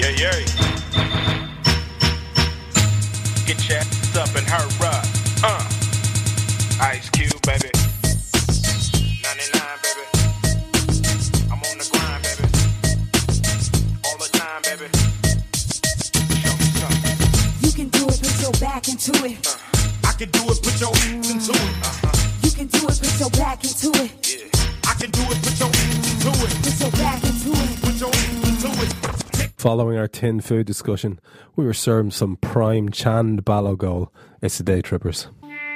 Yeah. Get your ass up and hurry up. Ice Cube, baby. 99, baby. I'm on the grind, baby. All the time, baby. Show me something. You can do it, put your back into it. I can do it, put your ass into it. You can do it, put your back into it. Yeah. I can do it, put your ass into it. Put your back into it. Put your ass into it. Following our tin food discussion, we were served some prime Chand Ballogol. It's the Day Trippers.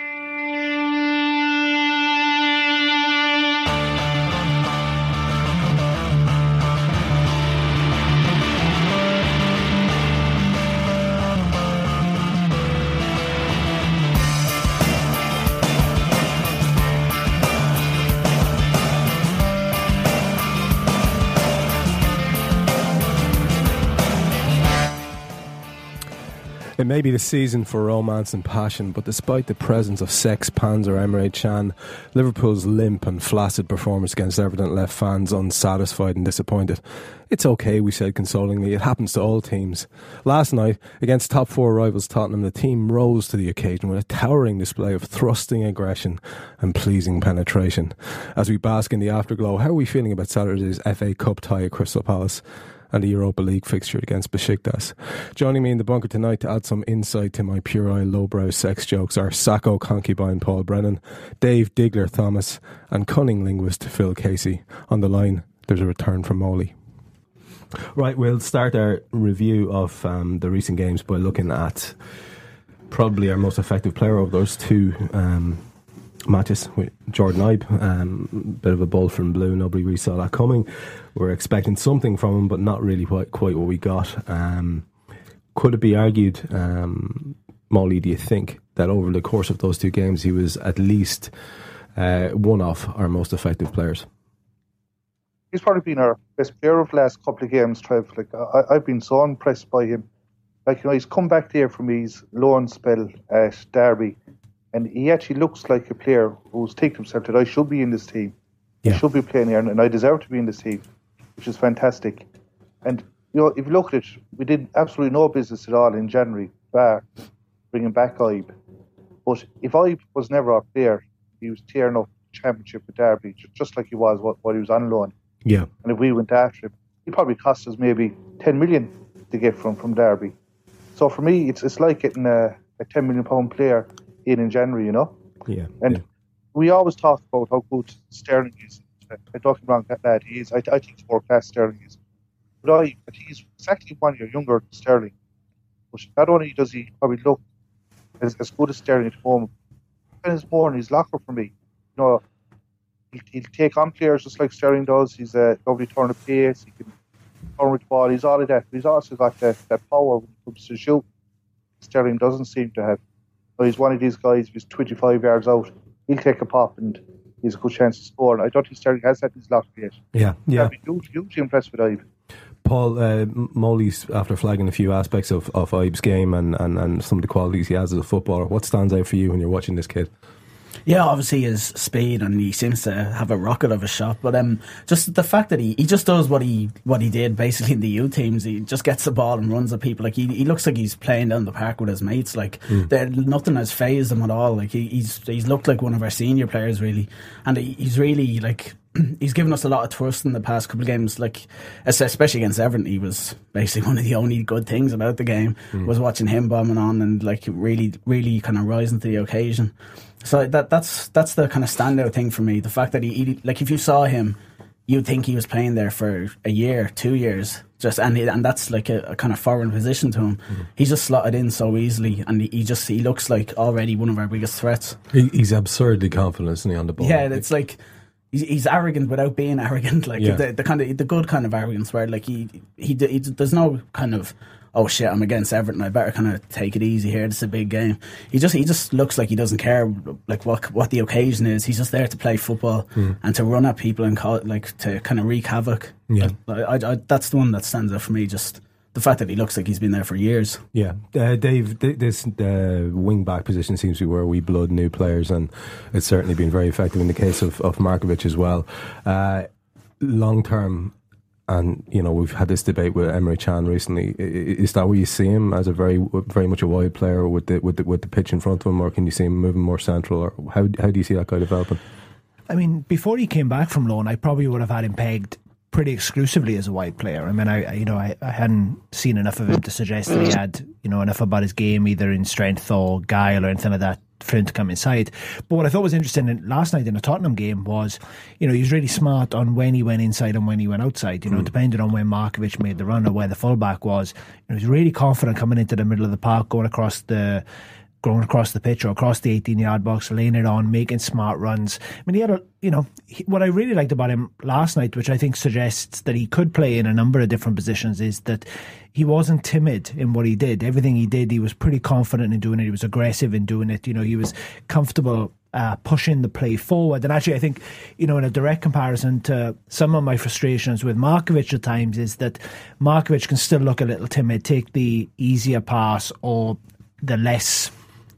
It may be the season for romance and passion, but despite the presence of Sex Panzer Emre Can, Liverpool's limp and flaccid performance against Everton left fans unsatisfied and disappointed. It's okay, we said consolingly, it happens to all teams. Last night, against top four rivals Tottenham, the team rose to the occasion with a towering display of thrusting aggression and pleasing penetration. As we bask in the afterglow, how are we feeling about Saturday's FA Cup tie at Crystal Palace and the Europa League fixture against Besiktas? Joining me in the bunker tonight to add some insight to my puerile lowbrow sex jokes are Sacco concubine Paul Brennan, Dave Digler Thomas and cunning linguist Phil Casey. On the line, there's a return from Molly. Right, we'll start our review of the recent games by looking at probably our most effective player of those two matches, with Jordan Ibe. Bit of a bolt from blue, nobody really saw that coming. We're expecting something from him, but not really quite what we got. Could it be argued, Molly, do you think that over the course of those two games he was at least one of our most effective players? He's probably been our best player of the last couple of games, Trev. I've been so impressed by him. He's come back there from his loan spell at Derby, and he actually looks like a player who's taken himself that I should be in this team. Yeah. I should be playing here, and I deserve to be in this team, which is fantastic. And if you look at it, we did absolutely no business at all in January, bar bringing back Ibe. But if Ibe was never our player, he was tearing up the championship with Derby, just like he was while he was on loan. Yeah. And if we went after him, he probably cost us maybe 10 million to get from Derby. So for me, it's like getting a £10 million player in January, Yeah. And we always talk about how good Sterling is. I don't get me wrong, that lad he is. I think he's more class Sterling is. But he's exactly 1 year younger than Sterling. But not only does he probably look as good as Sterling at home, and it's more in his locker for me. He'll take on players just like Sterling does. He's a lovely turn of pace. He can turn with the ball. He's all of that. But he's also got that power when it comes to shoot. Sterling doesn't seem to have. So he's one of these guys, if he's 25 yards out, he'll take a pop and he's a good chance to score. And I don't think Sterling has that in his locker yet. Yeah. I'd be hugely impressed with Ibe. Paul, Molly's, after flagging a few aspects of Ibe's game and some of the qualities he has as a footballer, what stands out for you when you're watching this kid? Yeah, obviously his speed, and he seems to have a rocket of a shot. But just the fact that he just does what he did basically in the youth teams. He just gets the ball and runs at people. Like he looks like he's playing down the park with his mates. Like nothing has fazed him at all. Like he's looked like one of our senior players really, and he's really like. He's given us a lot of trust in the past couple of games, like especially against Everton. He was basically one of the only good things about the game was watching him bombing on and like really kind of rising to the occasion. So that's the kind of standout thing for me. The fact that he like if you saw him, you'd think he was playing there for a year, 2 years, and that's like a kind of foreign position to him. He's just slotted in so easily, and he looks like already one of our biggest threats. He's absurdly confident, isn't he, on the ball? Yeah, it's like. He's arrogant without being arrogant, like the good kind of arrogance where like he there's no kind of oh shit I'm against Everton I better kind of take it easy here, this is a big game. He just looks like he doesn't care like what the occasion is. He's just there to play football and to run at people and to kind of wreak havoc. Yeah, I that's the one that stands out for me. Just the fact that he looks like he's been there for years. Yeah, Dave, this wing back position seems to be where we blood new players, and it's certainly been very effective in the case of Markovic as well. Long term, And we've had this debate with Emre Can recently. Is that where you see him, as a very much a wide player with the pitch in front of him, or can you see him moving more central? Or how do you see that guy developing? I mean, before he came back from loan, I probably would have had him pegged pretty exclusively as a wide player. I mean, I hadn't seen enough of him to suggest that he had enough about his game, either in strength or guile or anything like that, for him to come inside. But what I thought was interesting last night in the Tottenham game was, he was really smart on when he went inside and when he went outside. Depending on when Markovic made the run or where the fullback was, he was really confident coming into the middle of the park, going across the pitch or across the 18-yard box, laying it on, making smart runs. I mean, he had what I really liked about him last night, which I think suggests that he could play in a number of different positions, is that he wasn't timid in what he did. Everything he did, he was pretty confident in doing it. He was aggressive in doing it. He was comfortable pushing the play forward. And actually, I think, in a direct comparison to some of my frustrations with Markovic at times, is that Markovic can still look a little timid, take the easier pass or the less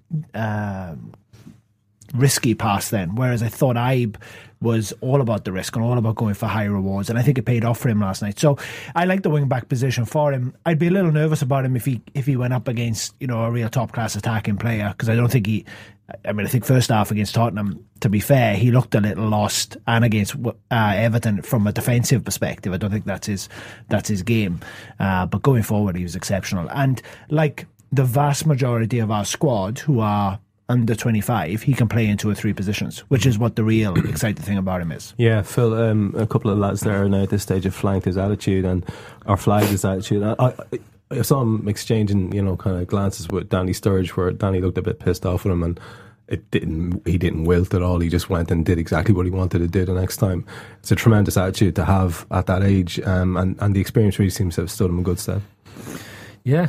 risky pass then, whereas I thought Ibe was all about the risk and all about going for high rewards, and I think it paid off for him last night. So I like the wing back position for him. I'd be a little nervous about him if he went up against a real top class attacking player, because I don't think I think first half against Tottenham, to be fair, he looked a little lost, and against Everton from a defensive perspective, I don't think that's his game. But going forward, he was exceptional, and like the vast majority of our squad who are under 25, he can play in 2 or 3 positions, which is what the real exciting thing about him is. Yeah, Phil, a couple of lads there now at this stage have flagged his attitude or flagged his attitude. I saw him exchanging, kind of glances with Danny Sturridge, where Danny looked a bit pissed off with him, and he didn't wilt at all. He just went and did exactly what he wanted to do the next time. It's a tremendous attitude to have at that age, and the experience really seems to have stood him in good stead. Yeah.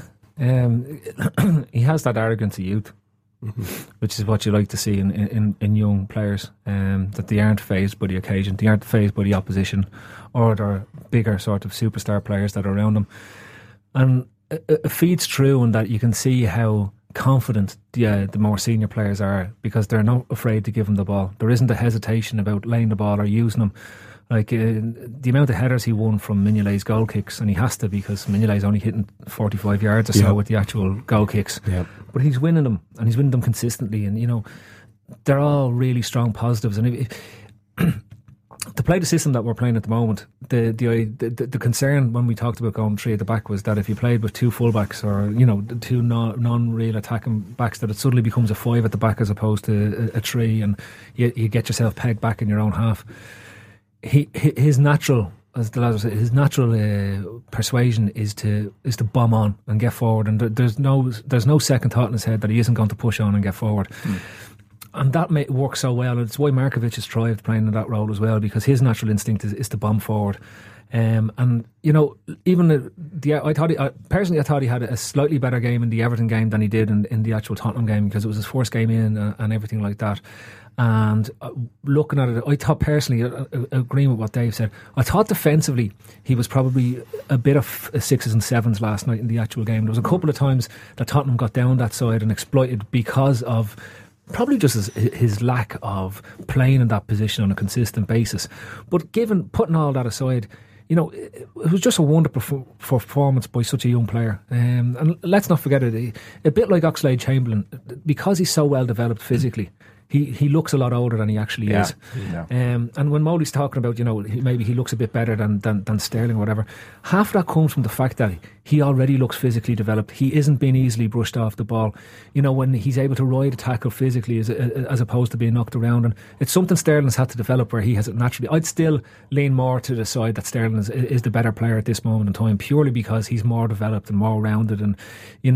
He has that arrogance of youth, which is what you like to see in young players, that they aren't fazed by the occasion, they aren't fazed by the opposition or their bigger sort of superstar players that are around them. And it feeds through in that you can see how confident the more senior players are, because they're not afraid to give them the ball. There isn't a hesitation about laying the ball or using them. Like the amount of headers he won from Mignolet's goal kicks, and he has to, because Mignolet's only hitting 45 yards or so with the actual goal kicks. Yeah. But he's winning them, and he's winning them consistently, and they're all really strong positives. And to play the system that we're playing at the moment, the concern when we talked about going 3 at the back was that if you played with 2 fullbacks or 2 non-real attacking backs, that it suddenly becomes a 5 at the back as opposed to a 3, and you get yourself pegged back in your own half. His natural, as the lads say, his natural persuasion is to bomb on and get forward, and there's no second thought in his head that he isn't going to push on and get forward. And that may work so well, and it's why Markovic has thrived playing in that role as well, because his natural instinct is to bomb forward. And even I thought he had a slightly better game in the Everton game than he did in the actual Tottenham game, because it was his first game in and everything like that. And looking at it, I thought personally, agreeing with what Dave said, I thought defensively he was probably a bit of 6s and 7s last night in the actual game. There was a couple of times that Tottenham got down that side and exploited, because of probably just his lack of playing in that position on a consistent basis. But putting all that aside, it was just a wonderful performance by such a young player. And let's not forget it, a bit like Oxlade-Chamberlain, because he's so well developed physically, he looks a lot older than he actually is. Yeah. And when Molly's talking about, maybe he looks a bit better than Sterling or whatever, half of that comes from the fact that he already looks physically developed. He isn't being easily brushed off the ball. When he's able to ride a tackle physically as opposed to being knocked around. And it's something Sterling's had to develop, where he has it naturally. I'd still lean more to the side that Sterling is the better player at this moment in time, purely because he's more developed and more rounded. And,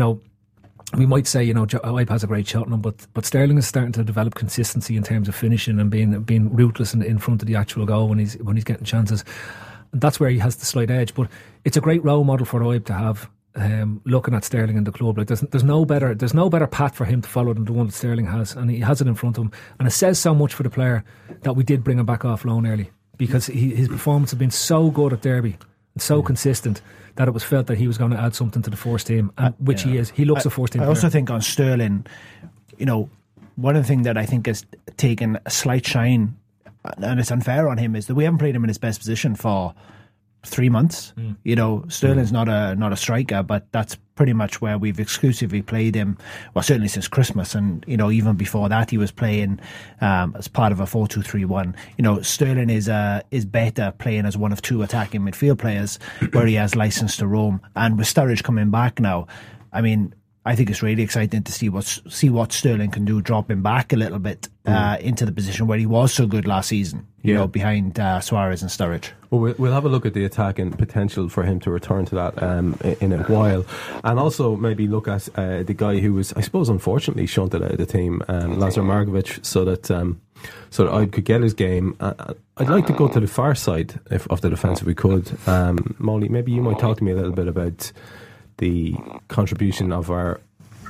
we might say, Ibe has a great shot on him, but Sterling is starting to develop consistency in terms of finishing and being ruthless in front of the actual goal when he's getting chances. And that's where he has the slight edge. But it's a great role model for Ibe to have, looking at Sterling in the club. Like there's no better path for him to follow than the one that Sterling has, and he has it in front of him. And it says so much for the player that we did bring him back off loan early, because his performance has been so good at Derby and so consistent that it was felt that he was going to add something to the first team, which he is. He looks a first team player. I also think on Sterling, one of the things that I think has taken a slight shine, and it's unfair on him, is that we haven't played him in his best position for 3 months. You know, Sterling's not a striker, but that's pretty much where we've exclusively played him. Well, certainly since Christmas, and you know, even before that, he was playing as part of a 4-2-3-1. You know, Sterling is better playing as one of two attacking midfield players, where he has license to roam. And with Sturridge coming back now, I mean, I think it's really exciting to see what Sterling can do, dropping back a little bit into the position where he was so good last season. You know, behind Suarez and Sturridge. Well, we'll have a look at the attack and potential for him to return to that in a while, and also maybe look at the guy who was, I suppose, unfortunately shunted out of the team, Lazar Markovic, so that I could get his game. I'd like to go to the far side of the defence if we could. Molly, maybe you might talk to me a little bit about the contribution of our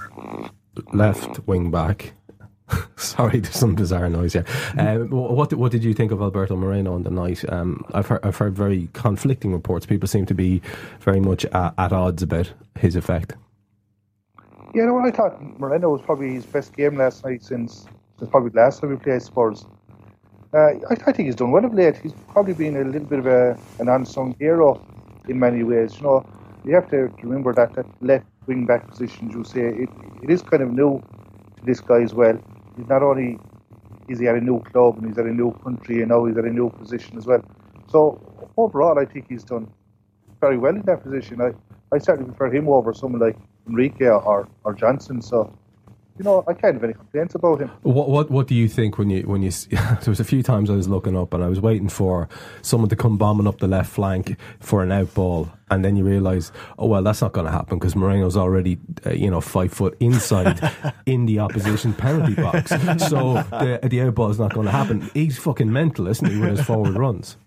left wing back. Sorry, there's some bizarre noise here. What did you think of Alberto Moreno on the night? I've heard very conflicting reports. People seem to be very much at odds about his effect. Yeah, no, I thought Moreno was probably his best game last night since probably the last time we played Spurs. I think he's done well of late. He's probably been a little bit of an unsung hero in many ways. You know, you have to remember that left wing back position, you say, it is kind of new to this guy as well. He's not only is he at a new club and he's at a new country, and now he's at a new position as well. So overall, I think he's done very well in that position. I certainly prefer him over someone like Enrique or Johnson. So, you know, I can't have any complaints about him. What do you think when you there was a few times I was looking up and I was waiting for someone to come bombing up the left flank for an out ball, and then you realise, oh well, that's not going to happen because Moreno's already 5 foot inside in the opposition penalty box, so the out ball is not going to happen. He's fucking mental, isn't he, with his forward runs?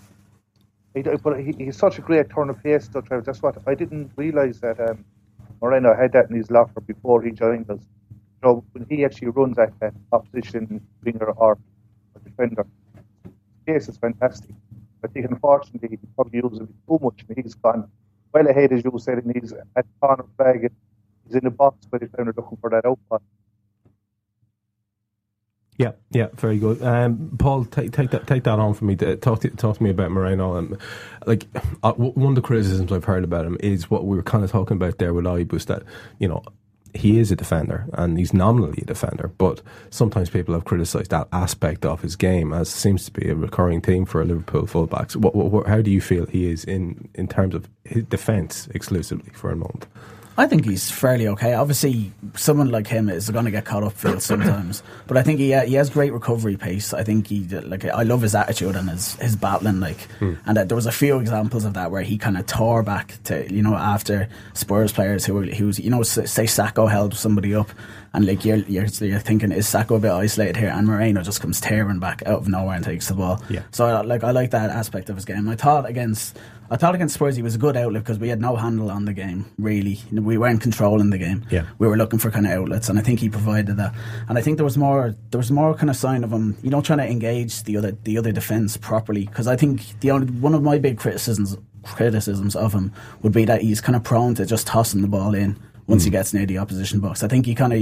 But he's such a great turn of pace, though, Trevor. That's what I didn't realise, that Moreno had that in his locker before he joined us. You know, when he actually runs at that opposition winger or defender, his pace is fantastic. I think, unfortunately, he probably uses it too much, and he's gone well ahead, as you said, and he's at corner flag, and he's in the box by the defender looking for that output. Yeah, very good. Paul, take that on for me. Talk to me about Moreno. One of the criticisms I've heard about him is what we were kind of talking about there with Ibe, was that, you know, he is a defender and he's nominally a defender, but sometimes people have criticised that aspect of his game, as seems to be a recurring theme for Liverpool fullbacks. How do you feel he is in terms of his defence exclusively for a moment? I think he's fairly okay. Obviously, someone like him is going to get caught upfield sometimes, but I think he has great recovery pace. I think I love his attitude and his battling, and there was a few examples of that where he kind of tore back to, you know, after Spurs players who was, you know, say Sacco held somebody up, and you're thinking, is Sacco a bit isolated here? And Moreno just comes tearing back out of nowhere and takes the ball. Yeah. So I like that aspect of his game. I thought against Spurs he was a good outlet because we had no handle on the game, really. We weren't controlling the game. Yeah. We were looking for kind of outlets, and I think he provided that. And I think there was more kind of sign of him, you know, trying to engage the other defence properly, because I think one of my big criticisms of him would be that he's kind of prone to just tossing the ball in once he gets near the opposition box. I think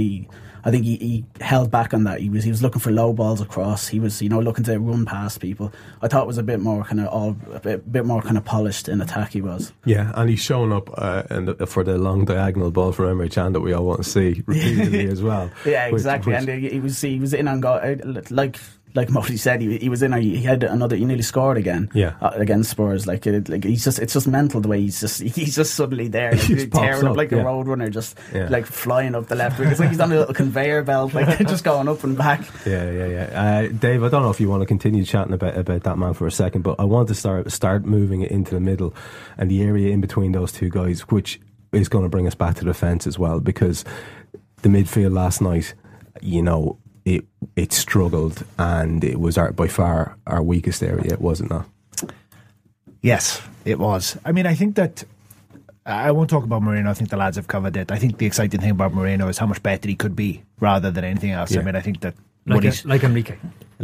he held back on that. He was looking for low balls across. He was, you know, looking to run past people. I thought it was a bit more kind of polished in attack. He was. Yeah, and he's shown up for the long diagonal ball for Emre Can that we all want to see repeatedly as well. Yeah, exactly. And he was in on goal, like Moti said, he was in. He had another. He nearly scored again. Yeah. Against Spurs. It's just mental the way he's just suddenly there, tearing up like a road runner, just like flying up the left wing. It's like he's on a little conveyor belt, like just going up and back. Yeah. Dave, I don't know if you want to continue chatting about that man for a second, but I want to start moving it into the middle and the area in between those two guys, which is going to bring us back to the defence as well, because the midfield last night, you know, it struggled, and it was by far our weakest area, was it not? Yes, it was. I mean, I think that I won't talk about Moreno. I think the lads have covered it. I think the exciting thing about Moreno is how much better he could be rather than anything else. Yeah. I mean, I think that like Enrique.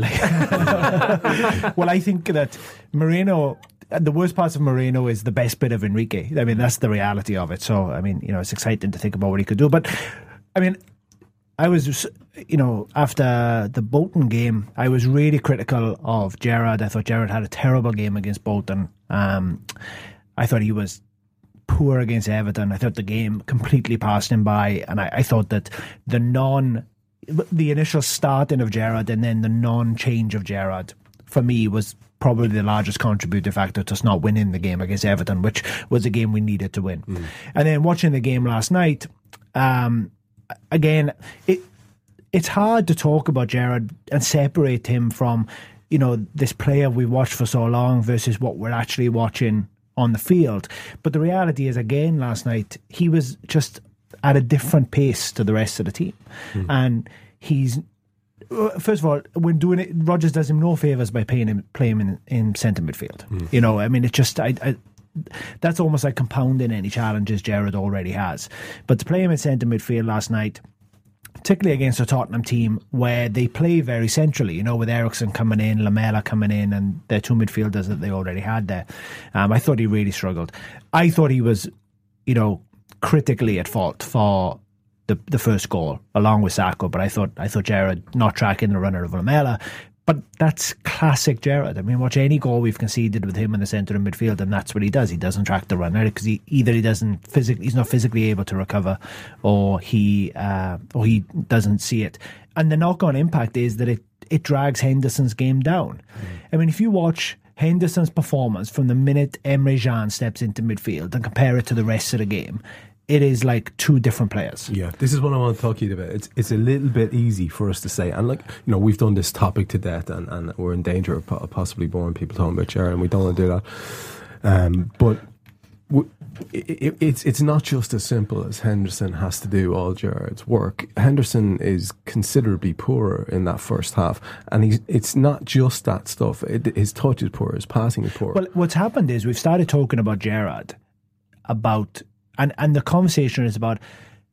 Well, I think that Moreno, the worst parts of Moreno is the best bit of Enrique. I mean, that's the reality of it. So, I mean, you know, it's exciting to think about what he could do. But, I mean, I was, after the Bolton game, I was really critical of Gerrard. I thought Gerrard had a terrible game against Bolton. I thought he was poor against Everton. I thought the game completely passed him by, and I thought that the initial starting of Gerrard and then the non-change of Gerrard, for me, was probably the largest contributing factor to us not winning the game against Everton, which was a game we needed to win. And then watching the game last night, again, it's hard to talk about Gerrard and separate him from, this player we watched for so long versus what we're actually watching on the field. But the reality is, again, last night, he was just at a different pace to the rest of the team. And he's, first of all, when doing it, Rodgers does him no favours by playing him in centre midfield. It's just, that's almost like compounding any challenges Gerrard already has. But to play him in centre midfield last night, particularly against a Tottenham team where they play very centrally, with Eriksen coming in, Lamela coming in, and their two midfielders that they already had there. I thought he really struggled. I thought he was, critically at fault for the first goal, along with Sacco. But I thought Gerrard not tracking the runner of Lamela. But that's classic Gerrard. I mean, watch any goal we've conceded with him in the centre of midfield, and that's what he does. He doesn't track the runner because he's not physically able to recover, or he doesn't see it. And the knock-on impact is that it drags Henderson's game down. I mean, if you watch Henderson's performance from the minute Emre Can steps into midfield and compare it to the rest of the game, it is like two different players. Yeah, this is what I want to talk to you about. It's a little bit easy for us to say, and we've done this topic to death, and we're in danger of possibly boring people talking about Gerrard, and we don't want to do that. But it's not just as simple as Henderson has to do all Gerrard's work. Henderson is considerably poorer in that first half, and it's not just that stuff. His touch is poor, his passing is poor. Well, what's happened is we've started talking about Gerrard, and the conversation is about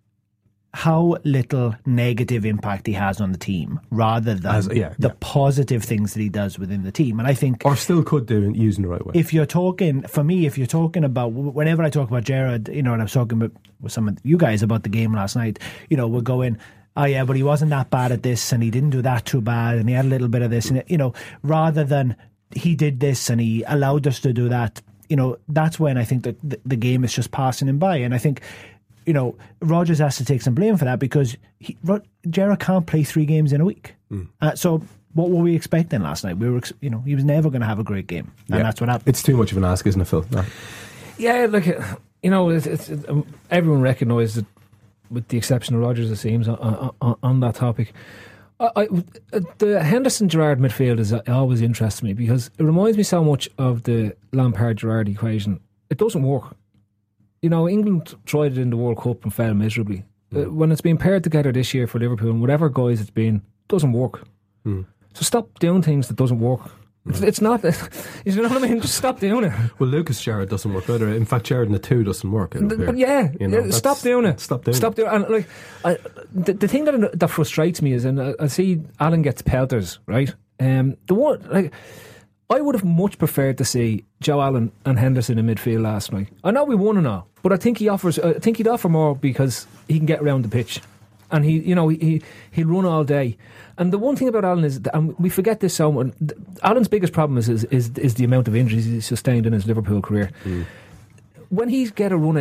how little negative impact he has on the team rather than the positive things that he does within the team. And I think, or still could do using the right way. If you're talking about, whenever I talk about Gerrard, and I was talking with some of you guys about the game last night, we're going, oh yeah, but he wasn't that bad at this, and he didn't do that too bad, and he had a little bit of this, and rather than he did this and he allowed us to do that. That's when I think that the game is just passing him by. And I think, Rodgers has to take some blame for that because Gerrard can't play 3 games in a week. So what were we expecting last night? He was never going to have a great game. And that's what happened. It's too much of an ask, isn't it, Phil? No. Yeah, it's everyone recognises it, with the exception of Rodgers, it seems, on that topic. The Henderson-Gerrard midfield is always interests me because it reminds me so much of the Lampard-Gerrard equation. It doesn't work. England tried it in the World Cup and failed miserably. When it's been paired together this year for Liverpool and whatever guys it's been, it doesn't work. So stop doing things that doesn't work. It's not, you know what I mean? Just stop doing it. Well, Lucas Gerrard doesn't work either. In fact, Gerrard in the 2 doesn't work. But yeah, stop doing it. Stop doing it. And the thing that frustrates me is, and I see Alan gets pelters, right? I would have much preferred to see Joe Allen and Henderson in midfield last night. I know we won and all, but I think he'd offer more because he can get around the pitch, and he'll run all day. And the one thing about Allen is, and we forget this so much, Allen's biggest problem is the amount of injuries he's sustained in his Liverpool career. When he's got a run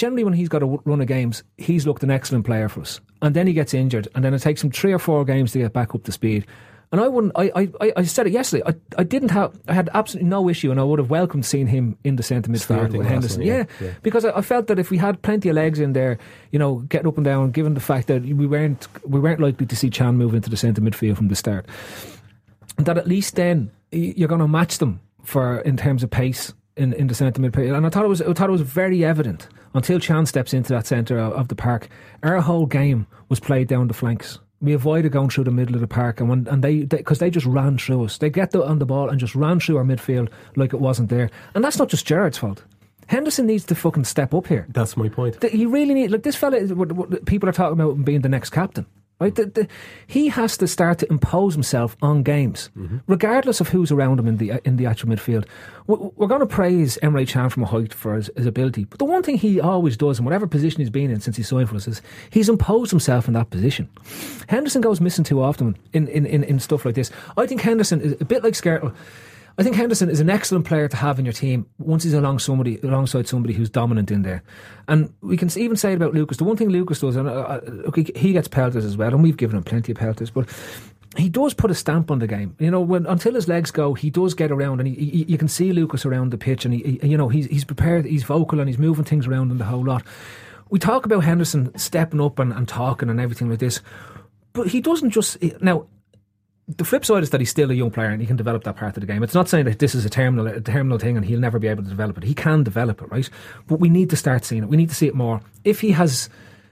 of games, he's looked an excellent player for us. And then he gets injured, and then it takes him 3 or 4 games to get back up to speed. And I said it yesterday. I had absolutely no issue, and I would have welcomed seeing him in the centre midfield with Henderson. Yeah, because I felt that if we had plenty of legs in there, getting up and down, given the fact that we weren't likely to see Can move into the centre midfield from the start, that at least then you're going to match them in terms of pace in the centre midfield. And I thought it was very evident until Can steps into that centre of the park. Our whole game was played down the flanks. We avoided going through the middle of the park, and because they just ran through us. They get on the ball and just ran through our midfield like it wasn't there. And that's not just Gerrard's fault. Henderson needs to fucking step up here. That's my point. He really needs, this fella, people are talking about him being the next captain. Right, he has to start to impose himself on games, regardless of who's around him in the actual midfield. We're going to praise Emre Can from a height for his ability, but the one thing he always does, in whatever position he's been in since he signed for us, is he's imposed himself in that position. Henderson goes missing too often in stuff like this. I think Henderson is a bit like Skrtel. I think Henderson is an excellent player to have in your team once he's alongside somebody who's dominant in there. And we can even say it about Lucas. The one thing Lucas does, and he gets pelters as well, and we've given him plenty of pelters, but he does put a stamp on the game. You know, until his legs go, he does get around, and you can see Lucas around the pitch, and he's prepared, he's vocal, and he's moving things around and the whole lot. We talk about Henderson stepping up and talking and everything like this, but he doesn't just... Now, the flip side is that he's still a young player and he can develop that part of the game. It's not saying that this is a terminal thing and he'll never be able to develop it. He can develop it, right? But we need to start seeing it. We need to see it more. If he has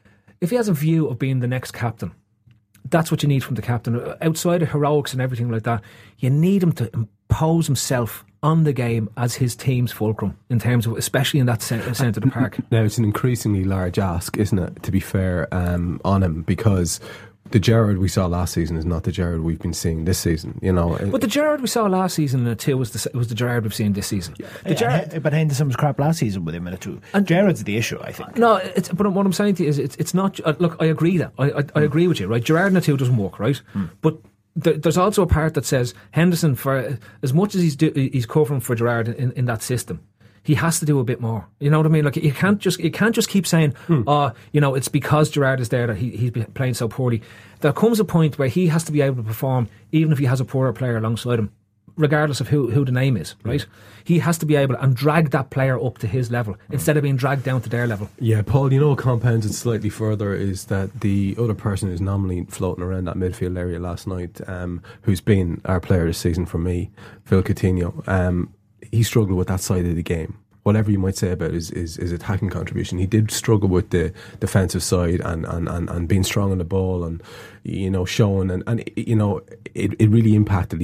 a view of being the next captain, that's what you need from the captain. Outside of heroics and everything like that, you need him to impose himself on the game as his team's fulcrum, in terms of, especially in that centre of the park. Now, it's an increasingly large ask, isn't it, to be fair, on him, because the Gerrard we saw last season is not the Gerrard we've been seeing this season, you know. But the Gerrard we saw last season in a 2 was the Gerrard we've seen this season. But Henderson was crap last season with him in a 2. And Gerrard's the issue, I think. No, but what I'm saying to you is it's not... look, I agree that. I agree with you, right? Gerrard in a 2 doesn't work, right? But there's also a part that says Henderson, for as much as he's covering for Gerrard in that system, he has to do a bit more. You know what I mean? Like, you can't just keep saying, it's because Gerrard is there that he's playing so poorly. There comes a point where he has to be able to perform, even if he has a poorer player alongside him, regardless of who the name is, right? He has to be able to drag that player up to his level instead of being dragged down to their level. Yeah, Paul, you know what compounds it slightly further is that the other person who's nominally floating around that midfield area last night, who's been our player this season for me, Phil Coutinho, he struggled with that side of the game. Whatever you might say about his attacking contribution, he did struggle with the defensive side and being strong on the ball and, you know, showing and you know, it really impacted. He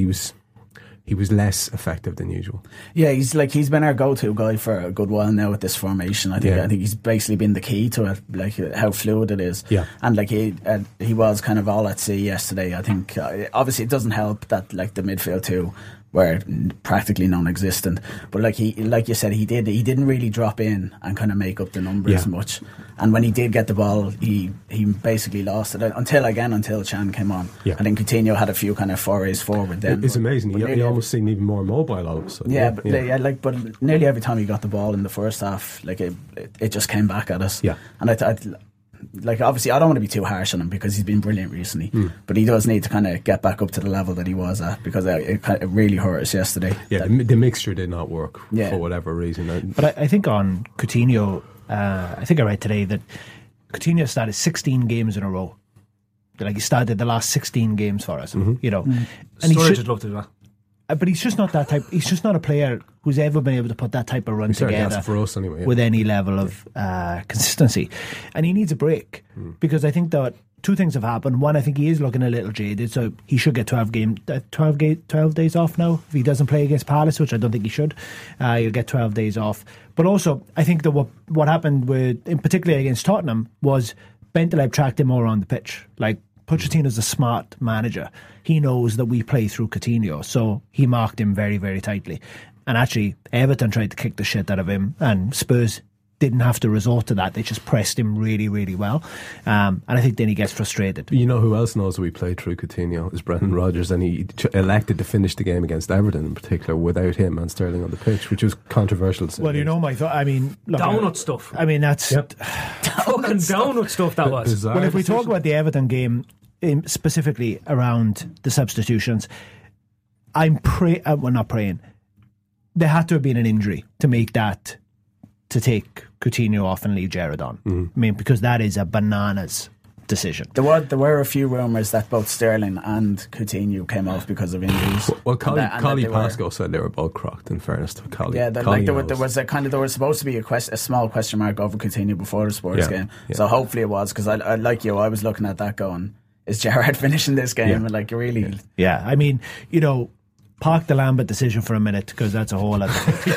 was less effective than usual. Yeah, he's been our go-to guy for a good while now with this formation. I think he's basically been the key to it, like how fluid it is. Yeah, and like he was kind of all at sea yesterday. I think obviously it doesn't help that like the midfield too were practically non-existent, but like you said, he didn't really drop in and kind of make up the numbers much. And when he did get the ball, he basically lost it until Chan came on. I think Coutinho had a few kind of forays forward then. It's amazing. He almost seemed even more mobile all of a sudden. But nearly every time he got the ball in the first half, like it just came back at us. And like, obviously I don't want to be too harsh on him because he's been brilliant recently, but he does need to kind of get back up to the level that he was at, because it really hurt us yesterday. The mixture did not work for whatever reason. But I think on Coutinho, I think I read today that Coutinho started 16 games in a row. Like, he started the last 16 games for us, you know. And Sturridge would love to do that. But he's just not that type. He's just not a player who's ever been able to put that type of run together for us anyway, with any level of consistency. And he needs a break, because I think that two things have happened. One, I think he is looking a little jaded, so he should get 12 days off now if he doesn't play against Palace, which I don't think he should. He'll get 12 days off. But also, I think that what happened in particularly against Tottenham was Bentaleb tracked him all around the pitch. Like, Pochettino's a smart manager. He knows that we play through Coutinho, so he marked him very, very tightly. And actually, Everton tried to kick the shit out of him, and Spurs didn't have to resort to that. They just pressed him really, really well. And I think then he gets frustrated. You know who else knows we played through Coutinho is Brendan Rodgers, and he elected to finish the game against Everton in particular without him and Sterling on the pitch, which was controversial. Well, you know my thought. I mean, look, donut stuff. I mean, that's fucking donut stuff. That was bizarre. Well, if we talk about the Everton game, specifically around the substitutions, I'm not praying. There had to have been an injury to make that, to take Coutinho off and leave Gerrard on. I mean, because that is a bananas decision. There were a few rumours that both Sterling and Coutinho came off because of injuries. Well, Collie Pascoe said they were both crocked, in fairness to Collie. Yeah, there was supposed to be a small question mark over Coutinho before the Spurs game. So hopefully it was, because I like you, I was looking at that going, is Gerrard finishing this game? And like, really? Yeah, I mean, you know, park the Lambert decision for a minute, because that's a whole other thing.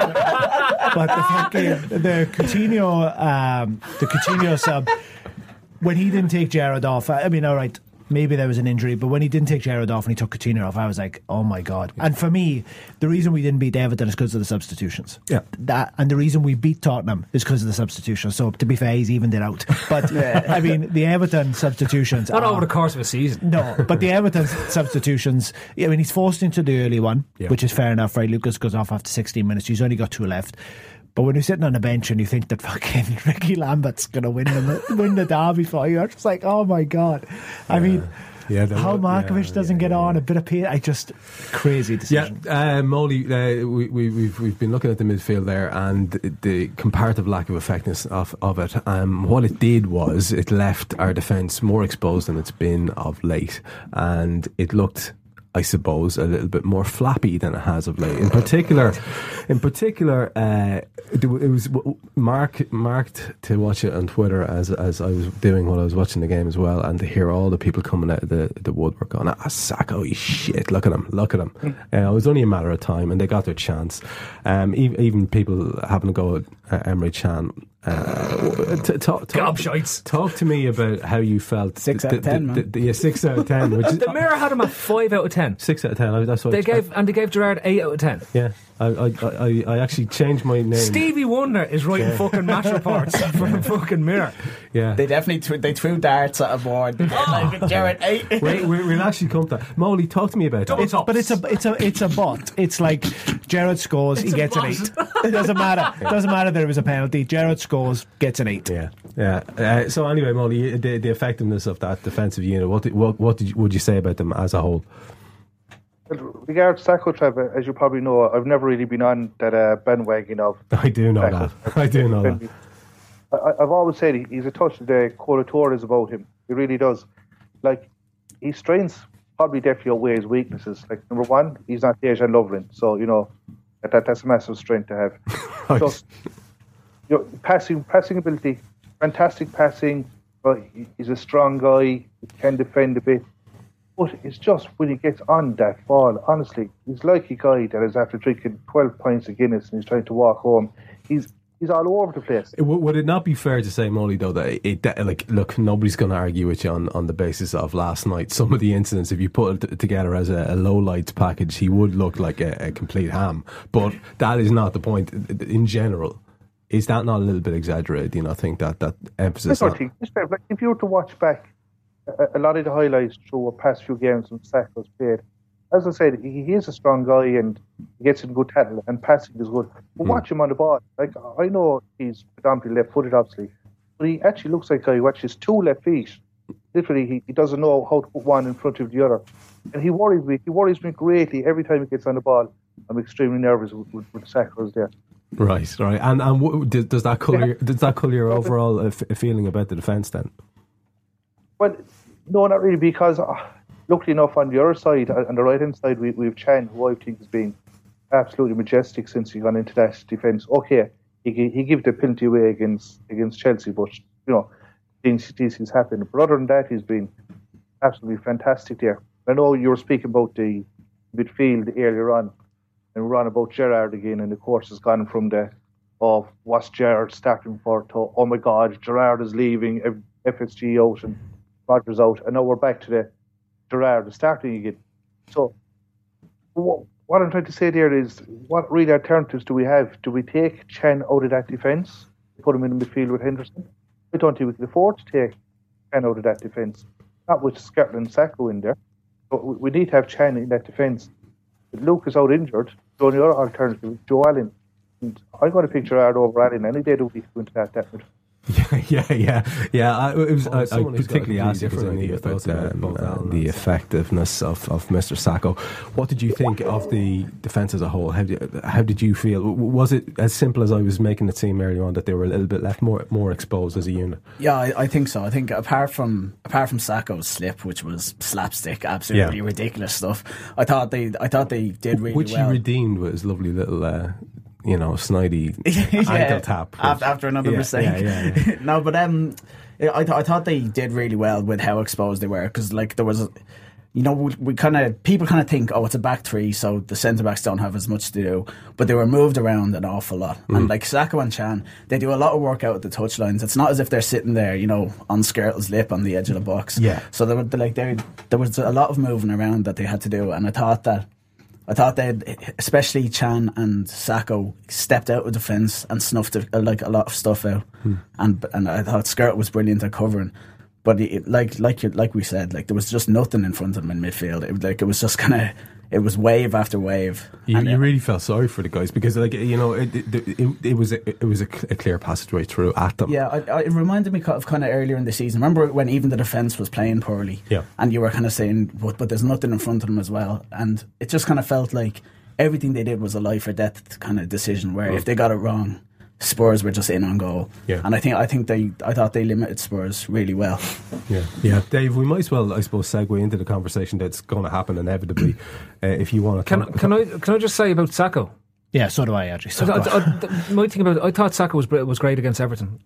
But the Coutinho sub, when he didn't take Gerrard off, I mean, all right, maybe there was an injury, but when he didn't take Gerrard off and he took Coutinho off, I was like, oh my God. And for me, the reason we didn't beat Everton is because of the substitutions. Yeah. And the reason we beat Tottenham is because of the substitutions. So to be fair, he's evened it out. But I mean, the Everton substitutions Not over the course of a season. No, but the Everton substitutions, I mean, he's forced into the early one, which is fair enough, right? Lucas goes off after 16 minutes. He's only got 2 left. But when you're sitting on the bench and you think that fucking Ricky Lambert's going to win the derby for you, you're just like, oh my God. I mean, how Markovic doesn't get on a bit of pain, crazy decision. Yeah, Molly, we've been looking at the midfield there and the comparative lack of effectiveness of it. What it did was it left our defence more exposed than it's been of late, and it looked, I suppose, a little bit more flappy than it has of late. In particular, it was marked to watch it on Twitter as I was doing while I was watching the game as well, and to hear all the people coming out of the woodwork on Sacco, he's shit. Look at him. It was only a matter of time, and they got their chance. Even people having a go at Emre Can. Talk to me about how you felt. 6 out of 10, man. 6 out of 10. Which is, The Mirror had him at 5 out of 10. 6 out of 10. That's what They gave Gerrard 8 out of 10. Yeah, I actually changed my name. Stevie Wonder is writing fucking match reports for the fucking Mirror. Yeah, They definitely they threw darts at a board. Like Gerrard 8. we'll actually come to that. Molly, talk to me about that. But it's a bot. It's like Gerrard scores, he gets an 8. It doesn't matter. It doesn't matter that it was a penalty. Gerrard scores, gets an 8. Yeah. So anyway, Molly, the effectiveness of that defensive unit. What would you say about them as a whole? Regards Sacco, Trevor, as you probably know, I've never really been on that bandwagon of. I do know that. I've always said he's a touch of the Colatorres about him. He really does. Like, his strengths probably definitely outweigh his weaknesses. Like, number one, he's not Dejan Lovren, so that's a massive strength to have. Just, passing ability, fantastic passing. But he's a strong guy. He can defend a bit. But it's just when he gets on that ball, honestly, he's like a guy that is after drinking 12 pints of Guinness and he's trying to walk home. He's all over the place. Would it not be fair to say, Molly, though, that look, nobody's going to argue with you on the basis of last night. Some of the incidents, if you put it together as a low lights package, he would look like a complete ham. But that is not the point in general. Is that not a little bit exaggerated? I think that emphasis. Like, if you were to watch back a lot of the highlights through the past few games when Sacco's played, as I said, he is a strong guy and he gets in good tackle and passing is good. But watch him on the ball. Like, I know he's predominantly left-footed, obviously, but he actually looks like a guy who watches 2 left feet. Literally, he doesn't know how to put one in front of the other. And he worries me. He worries me greatly every time he gets on the ball. I'm extremely nervous with Sacco's there. Right. And does that colour your overall feeling about the defence then? Well, no, not really, because luckily enough on the other side, on the right hand side, we've Chan, who I think has been absolutely majestic since he got into that defence. Okay, he gave the penalty away against Chelsea, but things happen. But other than that, he's been absolutely fantastic there. I know you were speaking about the midfield earlier on, and we're on about Gerrard again, and of course has gone from what's Gerrard starting for to, oh my God, Gerrard is leaving, FSG out and Rodgers out, and now we're back to the Gerrard starting again. So what I'm trying to say there is, what really alternatives do we have? Do we take Chen out of that defence, put him in the midfield with Henderson? I don't think we can afford to take Chen out of that defence, not with Scotland and Sacco in there. But we need to have Chen in that defence. If Luke is out injured, the only other alternative is Joe Allen. And I'm going to pick Gerrard over Allen any day of the week to go into that midfield. Yeah. I particularly asked you about the effectiveness of Mr. Sacco. What did you think of the defence as a whole? How did you feel? Was it as simple as I was making it seem earlier on, that they were a little bit left more exposed as a unit? Yeah, I think so. I think apart from Sacco's slip, which was slapstick, absolutely ridiculous stuff, I thought they did really well. Which he redeemed with his lovely little snidey ankle tap. After another mistake. Yeah. No, but I thought they did really well with how exposed they were, because like there was you know, people kind of think, oh, it's a back three, so the centre backs don't have as much to do. But they were moved around an awful lot, and like Sacco and Chan, they do a lot of work out at the touchlines. It's not as if they're sitting there, you know, on Skirtle's lip on the edge of the box. Yeah. So there was a lot of moving around that they had to do, and I thought they, especially Chan and Sacco, stepped out of defence and snuffed a lot of stuff out, and I thought Skirt was brilliant at covering. But like we said, like there was just nothing in front of them in midfield. It was just kind of, it was wave after wave. You really felt sorry for the guys because, like, you know, it was a clear passageway through at them. Yeah, it reminded me of kind of earlier in the season. Remember when even the defence was playing poorly? Yeah. And you were kind of saying, but there's nothing in front of them as well. And it just kind of felt like everything they did was a life or death kind of decision. Where if they got it wrong, Spurs were just in on goal. Yeah. And I thought they limited Spurs really well. Yeah. Dave, we might as well, I suppose, segue into the conversation that's going to happen inevitably. If you want to, can I just say about Sacco? Yeah, so do I actually. So my thing about it, I thought Sacco was great against Everton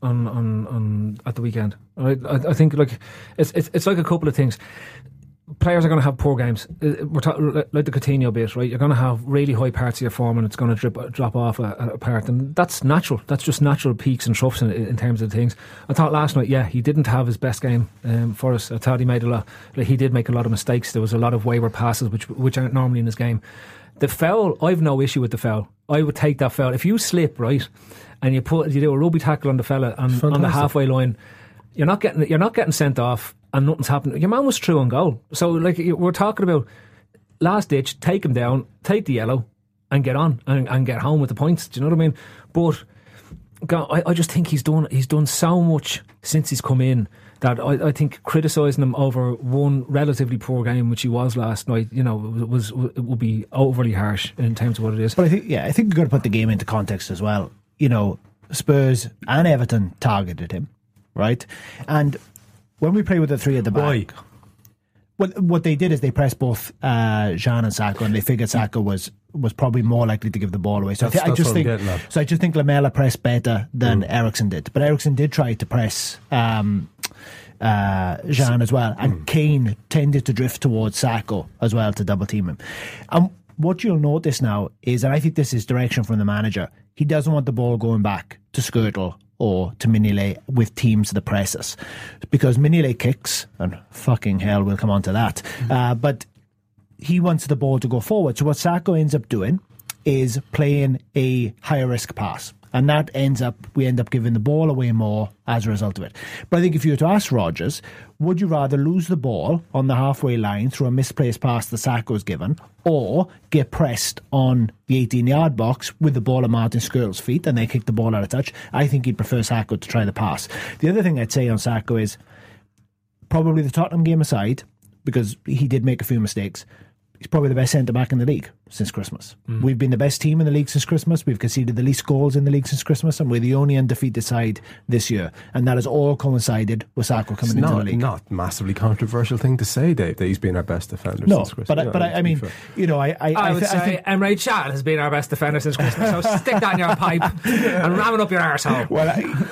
on at the weekend. I think like it's like a couple of things. Players are going to have poor games. We're talking like the Coutinho bit, right? You're going to have really high parts of your form, and it's going to drop off a part, and that's natural. That's just natural peaks and troughs in terms of things. I thought last night, he didn't have his best game for us. I thought he made he did make a lot of mistakes. There was a lot of wayward passes, which aren't normally in his game. The foul, I've no issue with the foul. I would take that foul if you slip right, and you do a rugby tackle on the fella on the halfway line. You're not getting sent off. And nothing's happened. Your man was true on goal. So, like, we're talking about last ditch, take him down, take the yellow, and get on and get home with the points. Do you know what I mean? But God, I just think he's done so much since he's come in that I think criticising him over one relatively poor game, which he was last night, you know, it would be overly harsh in terms of what it is. But I think we've got to put the game into context as well. You know, Spurs and Everton targeted him, right? And when we play with the three at the back, why? Well, what they did is they pressed both Jean and Sacco, and they figured Sacco was probably more likely to give the ball away. So I just think Lamela pressed better than Eriksen did. But Eriksen did try to press Jean as well, and Kane tended to drift towards Sacco as well to double team him. And what you'll notice now is, and I think this is direction from the manager, he doesn't want the ball going back to Skirtle or to Mignolet with teams that press us, because Mignolet kicks, and fucking hell, we'll come on to that. But he wants the ball to go forward. So what Sacco ends up doing is playing a higher risk pass, and that we end up giving the ball away more as a result of it. But I think if you were to ask Rodgers, would you rather lose the ball on the halfway line through a misplaced pass that Sacco's given, or get pressed on the 18-yard box with the ball at Martin Skirtle's feet and they kick the ball out of touch? I think he'd prefer Sacco to try the pass. The other thing I'd say on Sacco is, probably the Tottenham game aside, because he did make a few mistakes, he's probably the best centre-back in the league since Christmas. We've been the best team in the league since Christmas. We've conceded the least goals in the league since Christmas, and we're the only undefeated side this year. And that has all coincided with Sacco coming into the league. Not massively controversial thing to say, Dave, that he's been our best defender since Christmas. But I mean, you know, I would say Emre Can has been our best defender since Christmas. So stick that in your pipe and ram it up your arsehole. Well,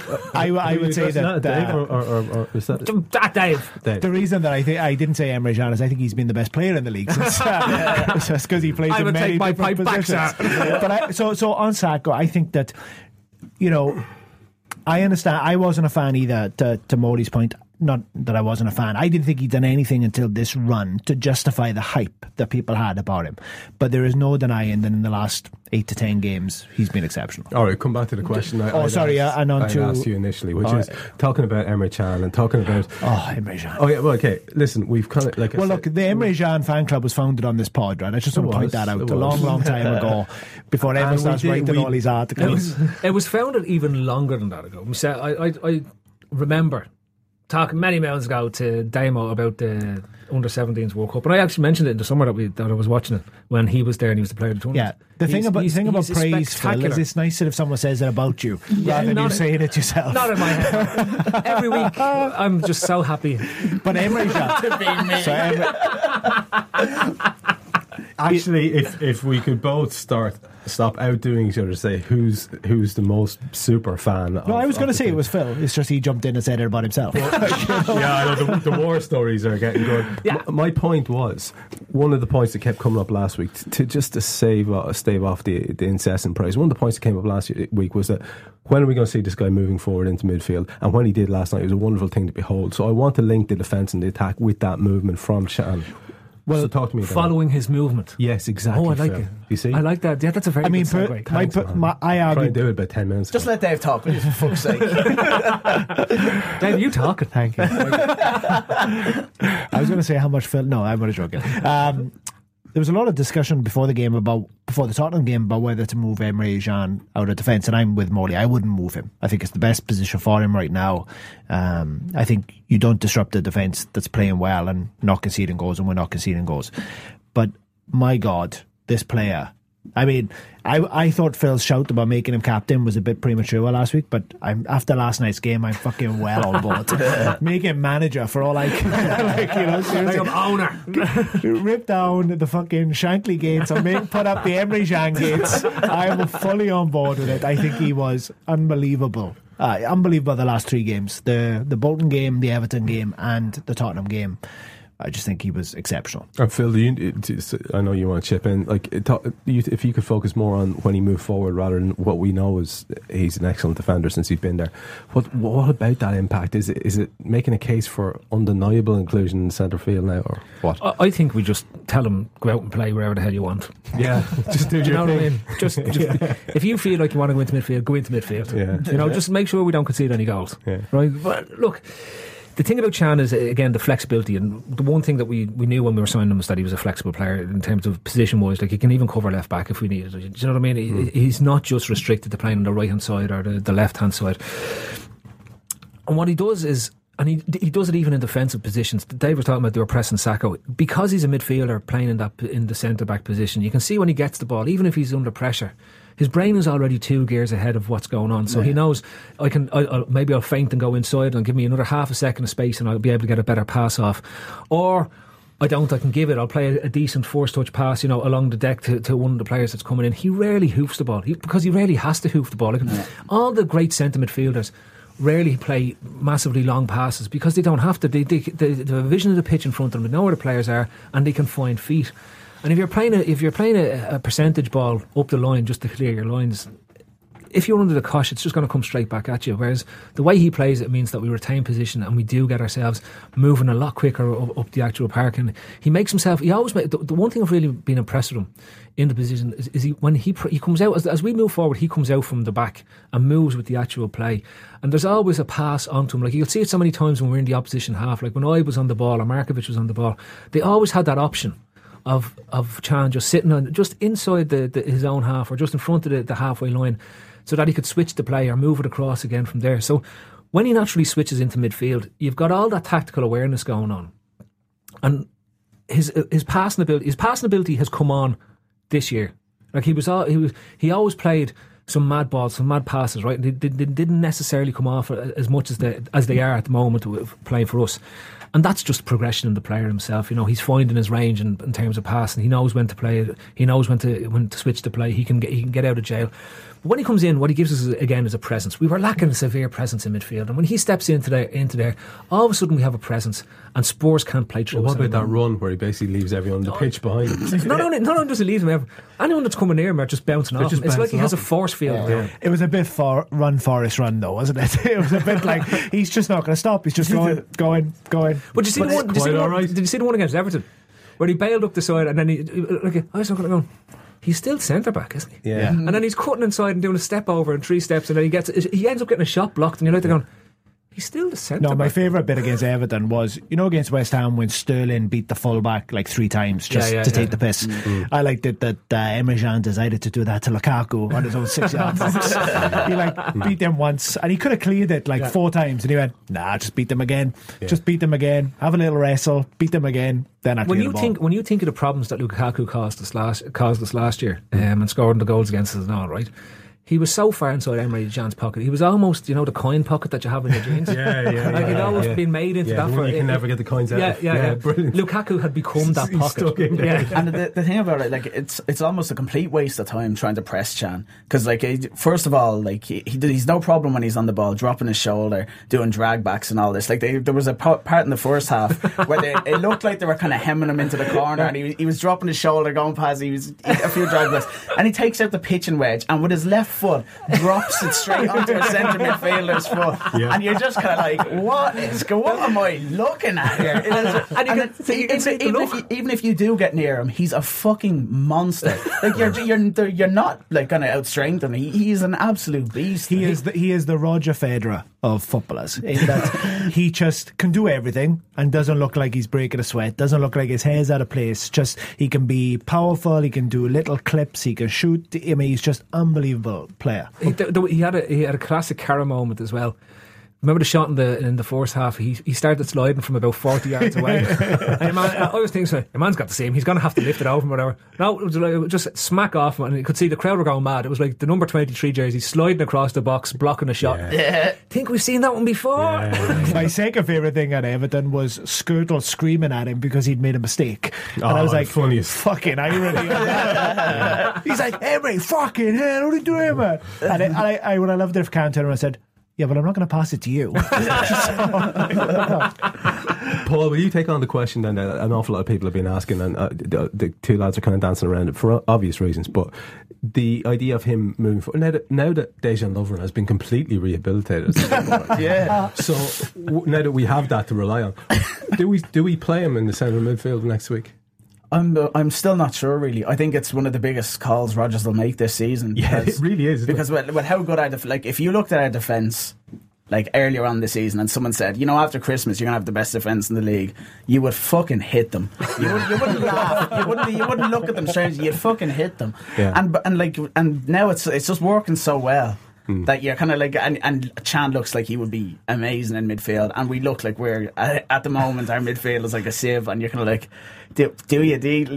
I would say that Dave, or is that Dave? The reason that I didn't say Emre Can is I think he's been the best player in the league since. Just because he plays in many different positions. But so on Sacco, I think that, you know, I understand. I wasn't a fan either. To Maury's point, not that I wasn't a fan. I didn't think he'd done anything until this run to justify the hype that people had about him. But there is no denying that in the last 8 to 10 games, he's been exceptional. All right, come back to the question I asked you initially, which is talking about Emre Can and talking about Emre Can. Oh yeah, well, okay. Listen, we've kind of like. Well, look, the Emre Can fan club was founded on this pod, right? I just want to point that out a long time ago, before everyone starts writing all these articles. It was founded even longer than that ago. I remember talking many moons ago to Damo about the under-17s World Cup, and I actually mentioned it in the summer that I was watching it when he was there and he was the player of the tournament. Yeah, the thing about praise, Phil, is it's nice if someone says it about you rather than you saying it yourself. Not in my head. Every week, I'm just so happy. But Emre Can, Actually, if we could both stop outdoing each other, say who's the most super fan. No, I was going to say it was Phil. It's just he jumped in and said it about himself. Yeah, I know the war stories are getting good. Yeah. My point was one of the points that kept coming up last week to stave off the incessant praise. One of the points that came up last week was that when are we going to see this guy moving forward into midfield? And when he did last night, it was a wonderful thing to behold. So I want to link the defence and the attack with that movement from Chan. Well, so talk to me about following his movement. Yes, exactly. Oh, I like Phil. it. You see? I like that. Yeah, that's a very good segue. I Try and argue. do it about 10 minutes. Just let Dave talk, please, for fuck's sake. Dave, you talking? Thank you. I was going to say how much Phil. No, I'm only joking. There was a lot of discussion before the Tottenham game about whether to move Emre Can out of defence, and I'm with Morley. I wouldn't move him. I think it's the best position for him right now. I think you don't disrupt the defence that's playing well and not conceding goals, and we're not conceding goals. But my God, this player. I mean, I thought Phil's shout about making him captain was a bit premature last week, but after last night's game, I'm fucking well on board. Make him manager for all I can. Seriously. Owner. Rip down the fucking Shankly gates and put up the Emre Can gates. I am fully on board with it. I think he was unbelievable. Unbelievable the last 3 games. The Bolton game, the Everton game, and the Tottenham game. I just think he was exceptional. And Phil, I know you want to chip in. If you could focus more on when he moved forward rather than what we know is he's an excellent defender since he's been there. What about that impact? Is it making a case for undeniable inclusion in centre field now, or what? I think we just tell him go out and play wherever the hell you want. Yeah, just do you know thing. what I mean? Just if you feel like you want to go into midfield, go into midfield. Yeah. Just make sure we don't concede any goals. Yeah. Right? But look. The thing about Can is, again, the flexibility. And the one thing that we knew when we were signing him was that he was a flexible player in terms of position-wise. Like, he can even cover left-back if we needed it. Do you know what I mean? He's not just restricted to playing on the right-hand side or the left-hand side. And what he does is, and he does it even in defensive positions. Dave was talking about they were pressing Sacco. Because he's a midfielder playing in the centre-back position, you can see when he gets the ball, even if he's under pressure, his brain is already 2 gears ahead of what's going on. So he knows maybe I'll feint and go inside and give me another half a second of space and I'll be able to get a better pass off. Or I can give it. I'll play a decent force touch pass, along the deck to one of the players that's coming in. He rarely hoofs the ball because he rarely has to hoof the ball. All the great centre midfielders rarely play massively long passes because they don't have to. They have a vision of the pitch in front of them. They know where the players are and they can find feet. And if you're playing a percentage ball up the line just to clear your lines, if you're under the cosh, it's just going to come straight back at you. Whereas the way he plays it means that we retain position and we do get ourselves moving a lot quicker up the actual park. And he makes himself. He always the one thing I've really been impressed with him in the position is when he comes out as we move forward, he comes out from the back and moves with the actual play. And there's always a pass onto him. Like you'll see it so many times when we're in the opposition half. Like when I was on the ball or Markovic was on the ball, they always had that option of Can just sitting on just inside his own half or just in front of the halfway line, so that he could switch the play or move it across again from there. So when he naturally switches into midfield, you've got all that tactical awareness going on, and his passing ability has come on this year. Like he always played some mad balls, some mad passes, right? They didn't necessarily come off as much as they are at the moment playing for us. And that's just progression in the player himself. He's finding his range in terms of passing. He knows when to play it. He knows when to switch the play. He can get out of jail. But when he comes in, what he gives us again is a presence. We were lacking a severe presence in midfield, and when he steps into there, all of a sudden we have a presence, and Spurs can't play through. Well, what about that run where he basically leaves everyone on the pitch behind him? Not only does he leave them, anyone that's coming near him are just bouncing off him. It's like he has a force field. Yeah. It was a bit Forrest run though, wasn't it? It was a bit like he's just not going to stop. He's just going. But did you see the one against Everton where he bailed up the side and then I was not going to go. He's still centre back, isn't he? Yeah. And then he's cutting inside and doing a step over and 3 steps, and then he ends up getting a shot blocked, and you're like going, he's still the centre back. No, my favourite bit against Everton was, against West Ham when Sterling beat the full-back like 3 times just to take the piss. I liked it that Emre Can decided to do that to Lukaku on his own 6-yard box. He beat them once, and he could have cleared it 4 times, and he went, nah, just beat them again. Just beat them again. Have a little wrestle. Beat them again. Then I clear the ball. When you think of the problems that Lukaku caused us last year and scoring the goals against us and all, right? he was so far inside Emre Can's pocket. He was almost, the coin pocket that you have in your jeans. Like he'd always been made into that. You can never get the coins out. Yeah. Brilliant. Lukaku had become that He's pocket. stuck in there. And the thing about it, like it's almost a complete waste of time trying to press Can, because like first of all, like he's no problem when he's on the ball, dropping his shoulder, doing drag backs and all this. Like there was a part in the first half where it looked like they were kind of hemming him into the corner, and he was dropping his shoulder, going past. He was a few drag backs, and he takes out the pitching wedge, and with his left foot drops it straight onto a centre midfielder's foot, and you're just kind of like, what am I looking at here? Even if you do get near him, he's a fucking monster. Like you're not like going to outstrength him. He's an absolute beast. He is the Roger Federer of footballers, in that he just can do everything and doesn't look like he's breaking a sweat, doesn't look like his hair's out of place. Just he can be powerful, he can do little clips, he can shoot. I mean, he's just unbelievable player. He had a classic Cara moment as well. Remember the shot in the first half? He started sliding from about 40 yards away. And I was thinking, your man's got to see him. He's going to have to lift it over him or whatever. No, it was like, just smack off him, and you could see the crowd were going mad. It was like the number 23 jersey sliding across the box, blocking a shot. Yeah. Think we've seen that one before. My second favourite thing at Everton was Skirtle screaming at him because he'd made a mistake. And I was like, funniest. Fucking irony. He's like, Emery, fucking hell, what are you doing, man? And I would have loved it if Cam turned around and said, yeah, but I'm not going to pass it to you. Paul, will you take on the question then that an awful lot of people have been asking, and the two lads are kind of dancing around it for obvious reasons, but the idea of him moving forward, now that Dejan Lovren has been completely rehabilitated, so now that we have that to rely on, do we play him in the centre midfield next week? I'm still not sure, really. I think it's one of the biggest calls Rodgers will make this season. Yeah, it really is. Because with how good if you looked at our defence like earlier on this season and someone said, after Christmas you're going to have the best defence in the league, you would fucking hit them. You wouldn't laugh. You wouldn't look at them strangely. You'd fucking hit them. Yeah. And now it's just working so well. That you're kind of like, and Chan looks like he would be amazing in midfield, and we look like we're at the moment our midfield is like a sieve, and you're kind of like, do you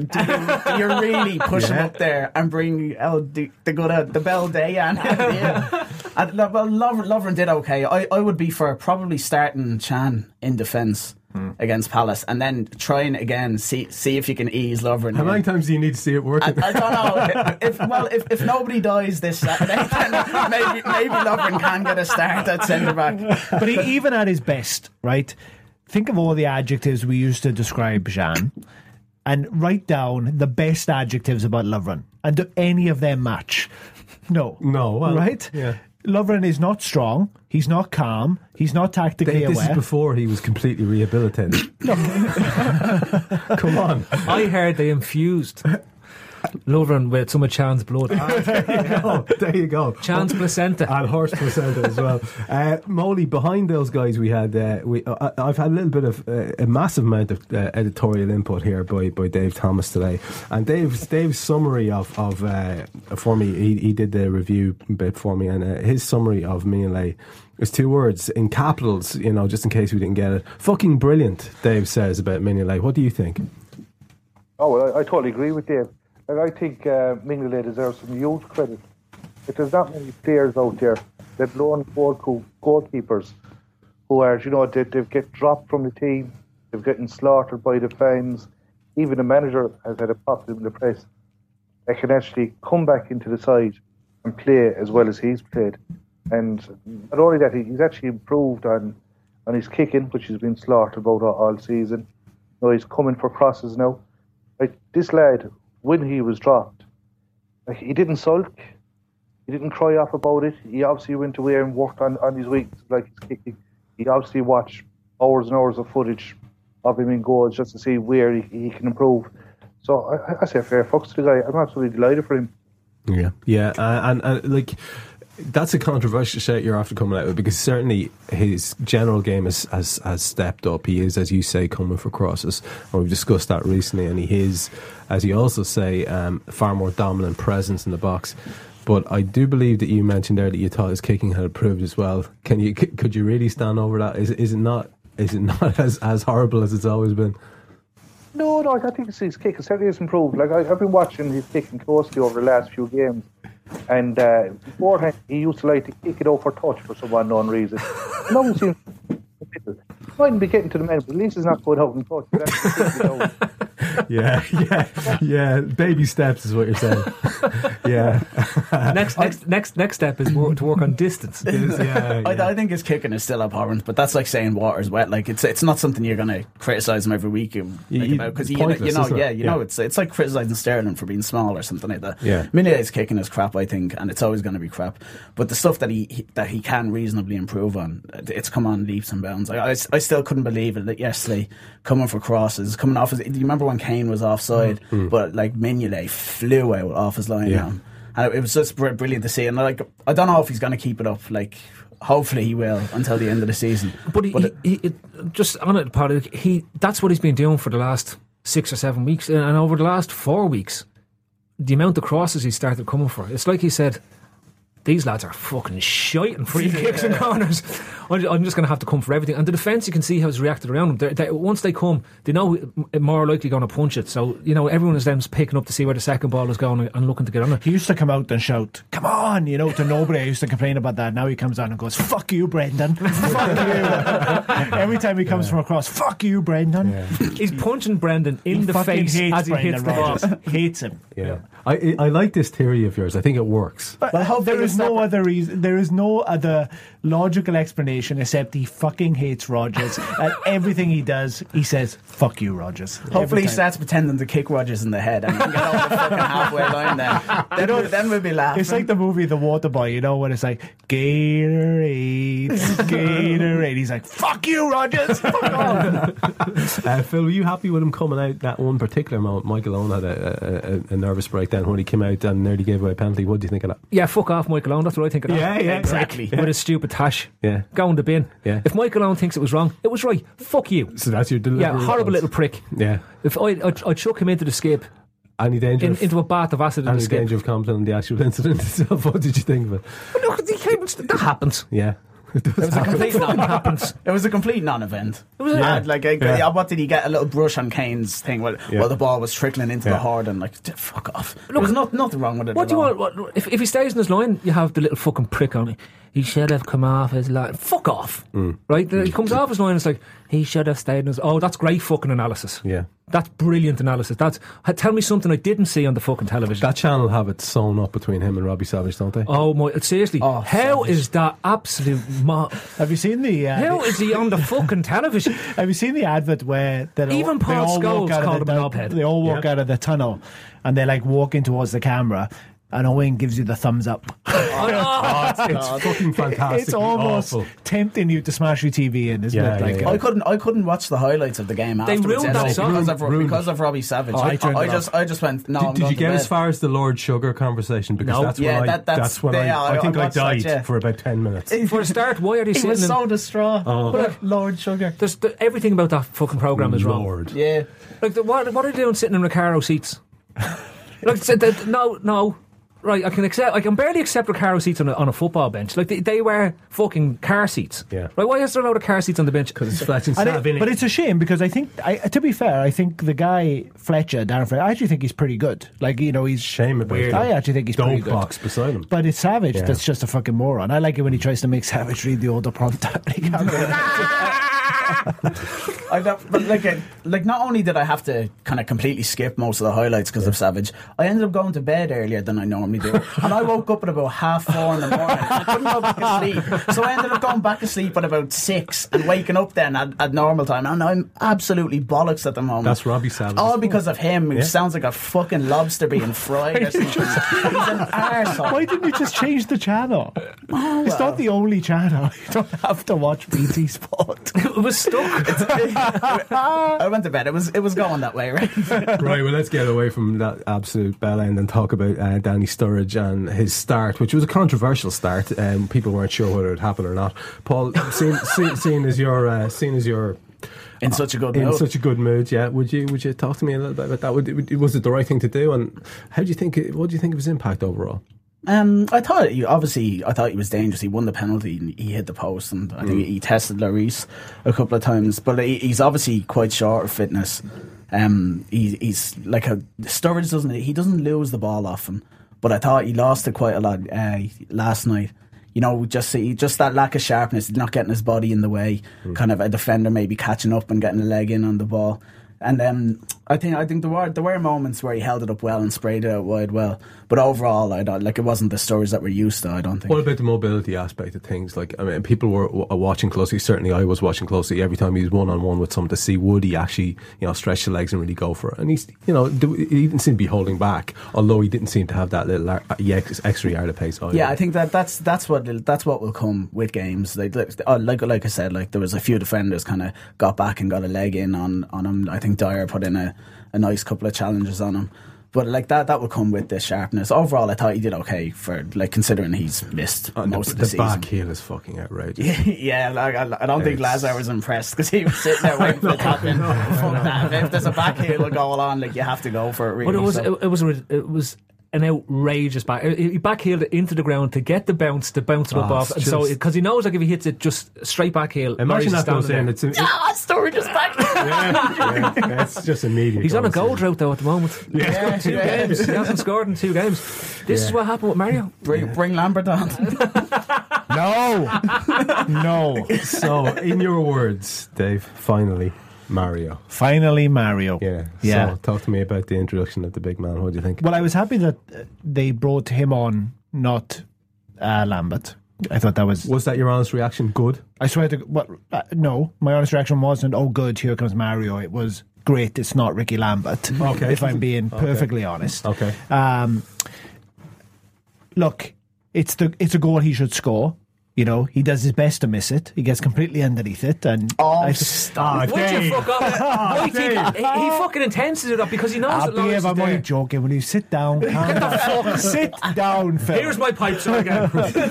really push him up there and bring the Bell Dayan? And Lovren did okay. I would be for probably starting Chan in defence against Palace, and then trying again, see if you can ease Lovren. How many times do you need to see it working? I don't know. If nobody dies this Saturday, then maybe Lovren can get a start at centre back. But even at his best, right? Think of all the adjectives we used to describe Jean, and write down the best adjectives about Lovren, and do any of them match? No, well, right? Yeah. Lovren is not strong. He's not calm. He's not tactically aware. This is before he was completely rehabilitated. No. Come on. I heard they infused Lovren with some of Chan's blood. There you go. Chan's placenta. And horse placenta as well. Molly, behind those guys we had, I've had a little bit of a massive amount of editorial input here by Dave Thomas today. And Dave's summary of for me, he did the review bit for me, and his summary of Mignolet is two words in capitals, just in case we didn't get it. Fucking brilliant, Dave says about Mignolet. What do you think? Oh, well, I totally agree with Dave. And I think Mignolet deserves some huge credit. If there's that many players out there, that lone goalkeepers who are, they've get dropped from the team, they've getting slaughtered by the fans. Even the manager has had a pop in the press. They can actually come back into the side and play as well as he's played. And not only that, he's actually improved on his kicking, which has been slaughtered about all season. He's coming for crosses now. Like this lad, when he was dropped, he didn't sulk, he didn't cry off about it. He obviously went away and worked on his weakness, like his kicking. He obviously watched hours and hours of footage of him in goals just to see where he can improve. So I say fair fucks to the guy. I'm absolutely delighted for him. Yeah, and like, that's a controversial shout you're after coming out with, because certainly his general game has stepped up. He is, as you say, coming for crosses, and we've discussed that recently, and he is, as you also say, far more dominant presence in the box. But I do believe that you mentioned there that you thought his kicking had improved as well. Could you really stand over that? Is it not as horrible as it's always been? No, I think his kick certainly has improved. Like I've been watching his kicking closely over the last few games, And beforehand, he used to like to kick it over touch for some unknown reason. Now he seems he mightn't be getting to the men, but at least he's not going out and touch. Yeah. Baby steps is what you're saying. Yeah. Next step is to work on distance. I think his kicking is still abhorrent, but that's like saying water's wet. Like it's not something you're going to criticise him every week because it's like criticising Sterling for being small or something like that. Yeah. Minier's kicking is crap, I think, and it's always going to be crap. But the stuff that he can reasonably improve on, it's come on leaps and bounds. I still couldn't believe it that yesterday coming for crosses, coming off. Do you remember when Kane was offside? But like Mignolet flew out off his line. Yeah. And it was just brilliant to see. And like, I don't know if he's going to keep it up. Like, hopefully he will until the end of the season. But he just on it, Paddy, that's what he's been doing for the last 6 or 7 weeks, and over the last 4 weeks, the amount of crosses he started coming for. It's like he said, these lads are fucking shite and free kicks and corners. I'm just going to have to come for everything. And the defence, you can see how it's reacted around them. Once they come, they know more likely going to punch it. So, everyone is then picking up to see where the second ball is going and looking to get on it. He used to come out and shout, "Come on," to nobody. I used to complain about that. Now he comes on and goes, "Fuck you, Brendan." Fuck you. Every time he comes from across, "Fuck you, Brendan." Yeah. He's punching Brendan in the face as he hits the ball. Hates him. Yeah. I like this theory of yours. I think it works. Well, there is no other reason. There is no other logical explanation except he fucking hates Rodgers, and everything he does, he says, "Fuck you, Rodgers." Hopefully he starts pretending to kick Rodgers in the head and he can get over the fucking halfway line then we'll be laughing. It's like the movie The Waterboy, when it's like, Gatorade, Gatorade. He's like, "Fuck you, Rodgers." Fuck off. Phil, were you happy with him coming out that one particular moment? Michael Owen had a nervous breakdown when he came out and nearly gave away a penalty. What do you think of that? Yeah, fuck off, Michael Owen. That's what I think of that. Yeah, exactly. With his stupid tash. Yeah. Go in the bin. Yeah. If Michael Owen thinks it was wrong, it was right. Fuck you. So that's your delivery. Yeah, horrible little prick. Yeah. If I'd chuck him into the skip. Any danger? Into a bath of acid in the skip. Any danger of Compton and the actual incident itself? What did you think of it? But look, that happens. Yeah. It was a complete non-event. It was what did he get? A little brush on Kane's thing while the ball was trickling into the horde and fuck off. Look, there was nothing wrong with it. What do you want? If he stays in his line, you have the little fucking prick on it. He should have come off his line. Fuck off. Right? He comes off his line. It's like he should have stayed in his. Oh, that's great fucking analysis. Yeah. That's brilliant analysis. Tell me something I didn't see on the fucking television. That channel have it sewn up between him and Robbie Savage, don't they? Oh my! Seriously, how Savage. is that absolute? Have you seen the? How is he on the fucking television? Have you seen the advert where Even Paul Scholes called him an knobhead? They all walk out of the tunnel and they walking towards the camera. And Owen gives you the thumbs up. It's fucking fantastic. It's almost tempting you to smash your TV in, isn't it? Yeah. I couldn't watch the highlights of the game afterwards. ruined that song. Because of Robbie Savage. I just went. No, Did you get as far as the Lord Sugar conversation? Because No. That's when I think I watched that, died for about 10 minutes. For a start, why are they He sitting? was so distraught. Lord Sugar. Everything about that fucking program is wrong. Lord. Yeah. Like, what are they doing sitting in Recaro seats? No. Right, I can barely accept Recaro seats on a football bench. Like, they wear fucking car seats. Yeah. Right, why is there a load of car seats on the bench? Because it's Fletch and Sav, innit? But it's a shame because I think, to be fair, I think the guy Darren Fletcher, I actually think he's pretty good. He's shame about that. I actually think he's pretty good. Box beside him. But it's Savage that's just a fucking moron. I like it when he tries to make Savage read the older prompter. But not only did I have to kind of completely skip most of the highlights because of Savage, I ended up going to bed earlier than I normally do, and I woke up at about 4:30 in the morning. I couldn't go back to sleep, so I ended up going back to sleep at about 6 and waking up then at normal time, and I'm absolutely bollocks at the moment. That's Robbie Savage. All because of him, who sounds like a fucking lobster being fried or something. He's an arsehole. Why didn't you just change the channel? It's not the only channel. You don't have to watch BT Sport. It was stuck. I went to bed. It was going that way, right? Right, well, let's get away from that absolute bell end and talk about Danny Sturridge and his start, which was a controversial start. People weren't sure whether it would happen or not. Paul, seeing as you're in such a good mood. In such a good mood, yeah. Would you talk to me a little bit about that? Was it the right thing to do? And what do you think of his impact overall? I thought he was dangerous. He won the penalty and he hit the post, and I think he tested Lloris a couple of times. But he's obviously quite short of fitness. He's like Sturridge doesn't lose the ball often, but I thought he lost it quite a lot last night. You know, just that lack of sharpness, not getting his body in the way, kind of a defender maybe catching up and getting a leg in on the ball. And I think there were moments where he held it up well and sprayed it out wide well. But overall, I don't like it wasn't the stories that we're used to. I don't think. What about the mobility aspect of things? Like, I mean, people were watching closely. Certainly, I was watching closely every time he was 1-on-1 with someone to see would he actually, stretch the legs and really go for it. And he's, he didn't seem to be holding back, although he didn't seem to have that little extra yard of pace either. Yeah, I think that's what will come with games. Like I said, like there was a few defenders kind of got back and got a leg in on him. I think Dyer put in a nice couple of challenges on him. But like that will come with the sharpness. Overall, I thought he did okay for considering he's missed most of the season. The back heel is fucking outrageous. Yeah, like I don't think Lazar was impressed because he was sitting there waiting for the tap in. Fuck that! If there's a back heel going on, like you have to go for it. Really, but it was an outrageous back. He backheeled it into the ground to get the bounce it up off, and so because he knows like if he hits it just straight backheel. Imagine that goes in. It's Sturridge is back. yeah, it's just immediate. He's on a goal drought though at the moment. Yeah, he's got 2 games. He hasn't scored in 2 games. This is what happened with Mario. Bring Lambert on. No. So, in your words, Dave, finally Mario. Yeah. So, talk to me about the introduction of the big man. What do you think? Well, I was happy that they brought him on, not Lambert. I thought that was... Was that your honest reaction? Good? I swear to... no, my honest reaction wasn't, oh good, here comes Mario. It was, great, it's not Ricky Lambert. Okay. If I'm being perfectly honest. Okay. Look, it's a goal he should score. He does his best to miss it. He gets completely underneath it, and Stop! Would you fuck up? He fucking intends to do that because he knows that Lawrence is I'm only there. joking. Will you sit down? Get the fuck sit down, Phil. Here's my pipe so again.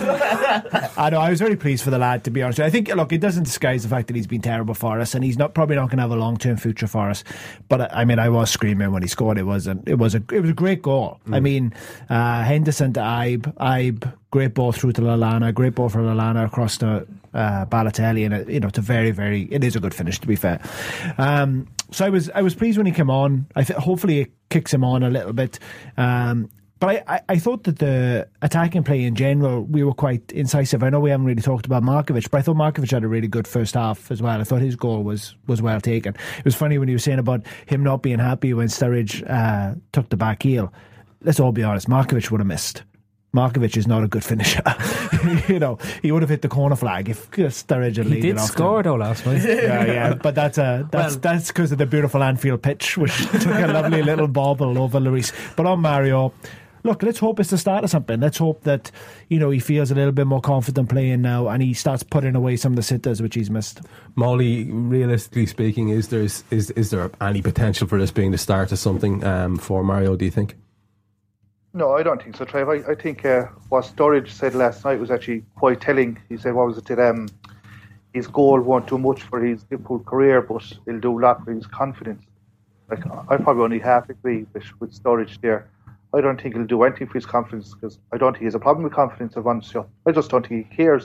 I know. I was very pleased for the lad, to be honest. I think, look, it doesn't disguise the fact that he's been terrible for us, and he's probably not going to have a long-term future for us. But I mean, I was screaming when he scored. It was a great goal. I mean, Henderson to Ibe. Great ball through to Lallana. Great ball for Lallana across to Balotelli, and it's a very, very. It is a good finish, to be fair. So I was pleased when he came on. Hopefully it kicks him on a little bit. But I thought that the attacking play in general, we were quite incisive. I know we haven't really talked about Markovic, but I thought Markovic had a really good first half as well. I thought his goal was well taken. It was funny when he was saying about him not being happy when Sturridge took the back heel. Let's all be honest, Markovic would have missed. Markovic is not a good finisher. He would have hit the corner flag if Sturridge had lead it off. He did score though last night. Yeah, but that's because of the beautiful Anfield pitch, which took a lovely little bobble over Lloris. But on Mario, look, let's hope it's the start of something. Let's hope that he feels a little bit more confident playing now, and he starts putting away some of the sitters which he's missed. Molly, realistically speaking, is there any potential for this being the start of something for Mario? Do you think? No, I don't think so, Trev. I think what Sturridge said last night was actually quite telling. He said, what was it, that his goal won't do much for his Liverpool career, but it'll do a lot for his confidence. Like, I probably only half agree with Sturridge there. I don't think he'll do anything for his confidence, because I don't think he has a problem with confidence of Anfield. I just don't think he cares.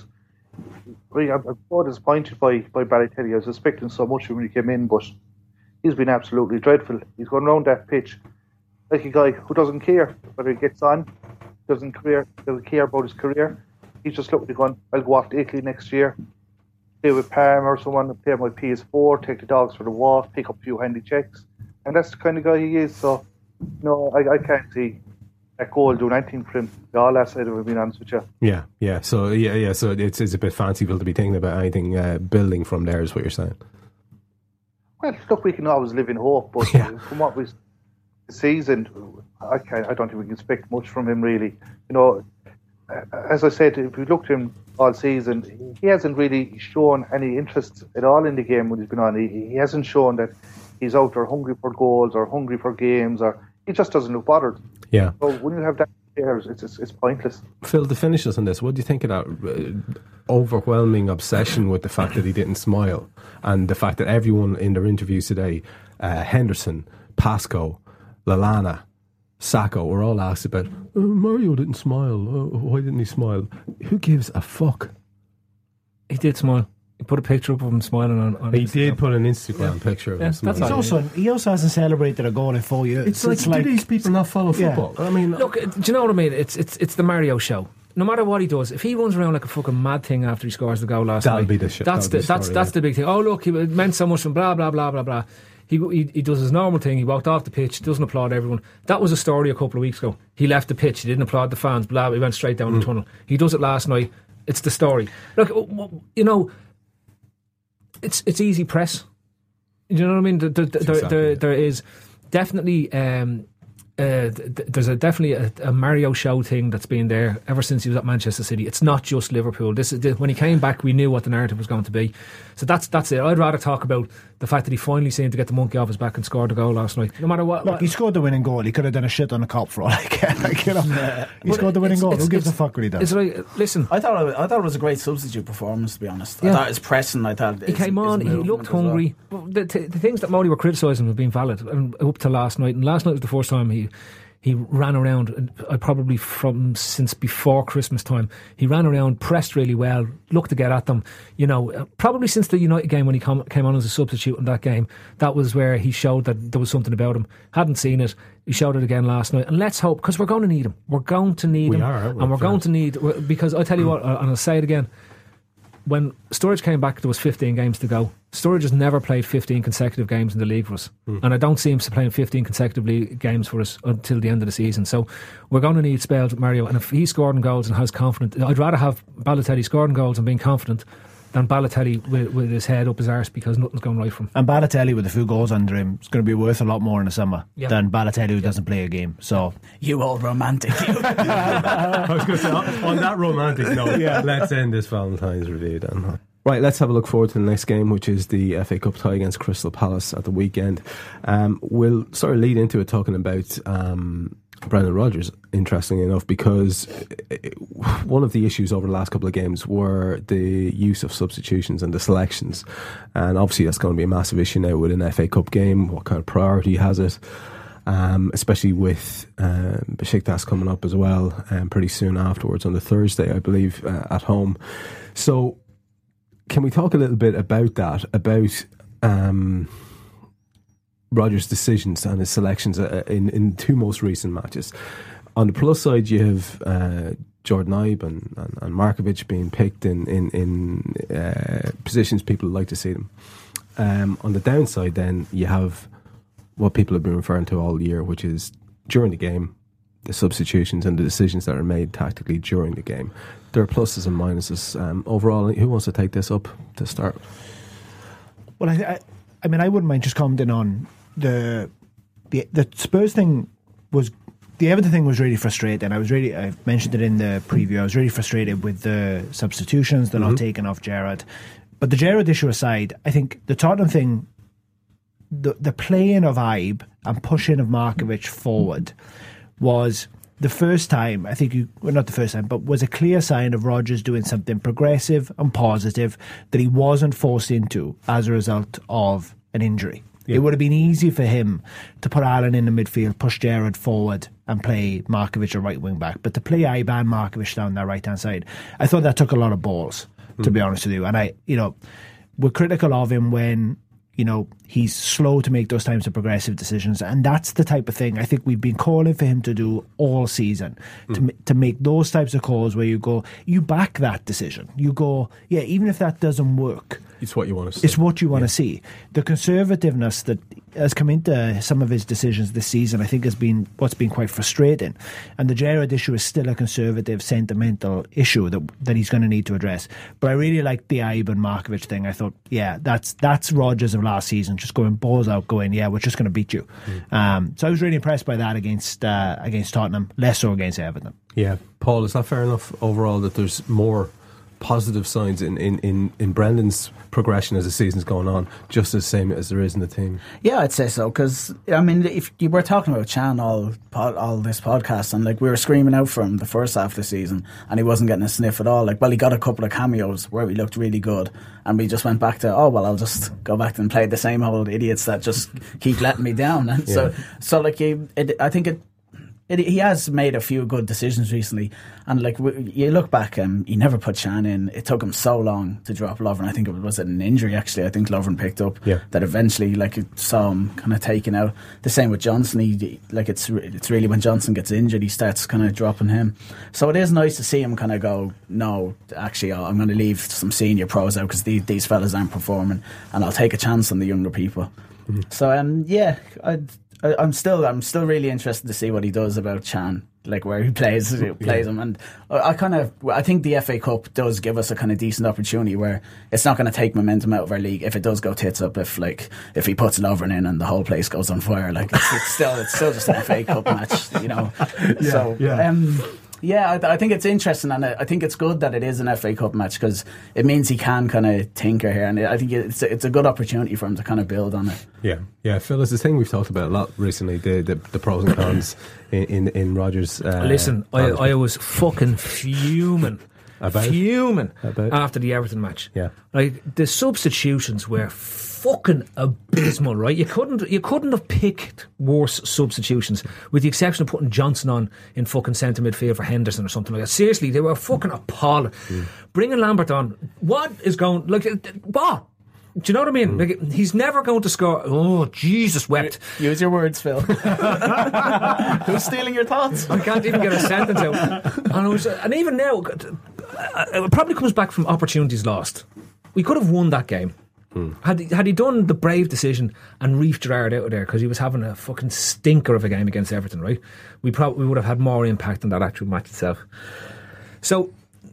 I'm so disappointed by Balotelli. I was expecting so much when he came in, but he's been absolutely dreadful. He's going around that pitch like a guy who doesn't care whether he gets on, doesn't care about his career. He's just looking at going, I'll go off to Italy next year, play with Parma or someone, play my PS4, take the dogs for the walk, pick up a few handy checks. And that's the kind of guy he is. So, no, I can't see that goal doing anything for him. All that side of it, being honest with you. Yeah. So, so it's a bit fanciful to be thinking about anything building from there, is what you're saying. Well, look, we can always live in hope, but from what we season, I don't think we can expect much from him, really. As I said, if we looked at him all season, he hasn't really shown any interest at all in the game when he's been on. He hasn't shown that he's out there hungry for goals or hungry for games, or he just doesn't look bothered. Yeah. So when you have that players, it's pointless. Phil, to finish us on this, what do you think of that overwhelming obsession with the fact that he didn't smile, and the fact that everyone in their interviews today, Henderson, Pascoe, Lallana, Sacco, were all asked about, Mario didn't smile. Why didn't he smile? Who gives a fuck? He did smile. He put a picture up of him smiling on He Instagram. did put an Instagram picture of him. Yeah, that's smiling. He also hasn't celebrated a goal in 4 years. It's like, do these people not follow Yeah. football? I mean, Look, do you know what I mean? It's the Mario show. No matter what he does, if he runs around like a fucking mad thing after he scores the goal last That'll night, be the shit. That's That'll be the story, that's the big thing. Oh look, it meant so much and blah blah blah blah blah. He does his normal thing. He walked off the pitch. Doesn't applaud everyone. That was a story a couple of weeks ago. He left the pitch. He didn't applaud the fans. Blah. He went straight down the tunnel. He does it last night. It's the story. Look, you know, it's easy press. You know what I mean? There is definitely. There's definitely a Mario show thing that's been there ever since he was at Manchester City. It's not just Liverpool. This is when he came back, we knew what the narrative was going to be. So that's it. I'd rather talk about the fact that he finally seemed to get the monkey off his back and scored a goal last night. No matter what. Look, he scored the winning goal. He could have done a shit on a cop for all I care. He scored the winning goal. Who gives a fuck what he does? It's like, listen, I thought it was a great substitute performance, to be honest. Yeah. I thought his pressing, I thought he came on, he looked hungry. The things that Mody were criticising have been valid up to last night. And last night was the first time he ran around, and probably since before Christmas time, he ran around, pressed really well, looked to get at them. You know, probably since the United game when he came on as a substitute in that game, that was where he showed that there was something about him. Hadn't seen it. He showed it again last night, and let's hope, because we're going to need him. We're going to need him, and we're going to need, because I tell you what, and I'll say it again. When Sturridge came back, there was 15 games to go. Sturridge has never played 15 consecutive games in the league for us. And I don't see him playing 15 consecutive games for us until the end of the season. So we're going to need spells with Mario. And if he's scoring goals and has confidence, I'd rather have Balotelli scoring goals and being confident than Balotelli with his head up his arse because nothing's going right for him. And Balotelli with a few goals under him is going to be worth a lot more in the summer than Balotelli who doesn't play a game. So you old romantic. I was going to say, on that romantic note, let's end this Valentine's review then. Right, let's have a look forward to the next game, which is the FA Cup tie against Crystal Palace at the weekend. We'll sort of lead into it talking about Brendan Rodgers, interestingly enough, because one of the issues over the last couple of games were the use of substitutions and the selections. And obviously that's going to be a massive issue now with an FA Cup game. What kind of priority has it? Especially with Besiktas coming up as well, pretty soon afterwards on the Thursday, I believe, at home. So can we talk a little bit about that, about Rodgers' decisions and his selections in two most recent matches? On the plus side, you have Jordan Ibe and Markovic being picked in positions people like to see them. On the downside, then, you have what people have been referring to all year, which is during the game, the substitutions and the decisions that are made tactically during the game. There are pluses and minuses. Overall, who wants to take this up to start? Well, I mean, I wouldn't mind just commenting on the Spurs thing. Was the Everton thing was really frustrating. I mentioned it in the preview. I was really frustrated with the substitutions. They're not taking off Gerrard. But the Gerrard issue aside, I think the Tottenham thing, the playing of Ibe and pushing of Markovic forward was the first time, I think, not the first time, but was a clear sign of Rodgers doing something progressive and positive that he wasn't forced into as a result of an injury. Yeah. It would have been easy for him to put Allen in the midfield, push Gerrard forward and play Markovic a right wing back. But to play Ibe and Markovic down that right hand side, I thought that took a lot of balls, to be honest with you. And we're critical of him when he's slow to make those types of progressive decisions, and that's the type of thing I think we've been calling for him to do all season, to make those types of calls where you back that decision. You go, yeah, even if that doesn't work, it's what you want to see. It's what you want to see. The conservativeness that has come into some of his decisions this season, I think, has been what's been quite frustrating. And the Gerrard issue is still a conservative, sentimental issue that he's going to need to address. But I really like the Ibe and Markovic thing. I thought, yeah, that's Rodgers of last season, just going balls out, going, yeah, we're just going to beat you. So I was really impressed by that against Tottenham, less so against Everton. Yeah, Paul, is that fair enough overall that there's more positive signs in Brendan's progression as the season's going on, just the same as there is in the team? Yeah, I'd say so, because I mean, if you were talking about Chan all this podcast, and we were screaming out for him the first half of the season, and he wasn't getting a sniff at all. He got a couple of cameos where he looked really good, and we just went back to, I'll just go back and play the same old idiots that just keep letting me down. And I think He has made a few good decisions recently, and like you look back, he never put Chan in. It took him so long to drop Lovren. I think it was an injury actually. I think Lovren picked up that eventually, like, it saw him kind of taken out. The same with Johnson. It's really when Johnson gets injured, he starts kind of dropping him. So it is nice to see him kind of go, no, actually, I'm going to leave some senior pros out because these fellas aren't performing, and I'll take a chance on the younger people. So I'm still really interested to see what he does about Chan, like where he plays him, and I think the FA Cup does give us a kind of decent opportunity where it's not going to take momentum out of our league if it does go tits up. If he puts Lovren in and the whole place goes on fire, like it's still just an FA Cup match, you know. I think it's interesting, and I think it's good that it is an FA Cup match because it means he can kind of tinker here, and I think it's a good opportunity for him to kind of build on it. Yeah, Phil, it's the thing we've talked about a lot recently, the pros and cons in Rodgers. Listen, I was fucking fuming after the Everton match. Yeah, like the substitutions were fucking abysmal, right? You couldn't have picked worse substitutions, with the exception of putting Johnson on in fucking centre midfield for Henderson or something like that. Seriously, they were fucking appalling. Bringing Lambert on, what is going, like, what? Do you know what I mean? Like, he's never going to score. Oh, Jesus wept. Use your words, Phil. Who's stealing your thoughts? I can't even get a sentence out. And even now, it probably comes back from opportunities lost. We could have won that game. Had he done the brave decision and reefed Gerrard out of there because he was having a fucking stinker of a game against Everton, right? We would have had more impact on that actual match itself. So,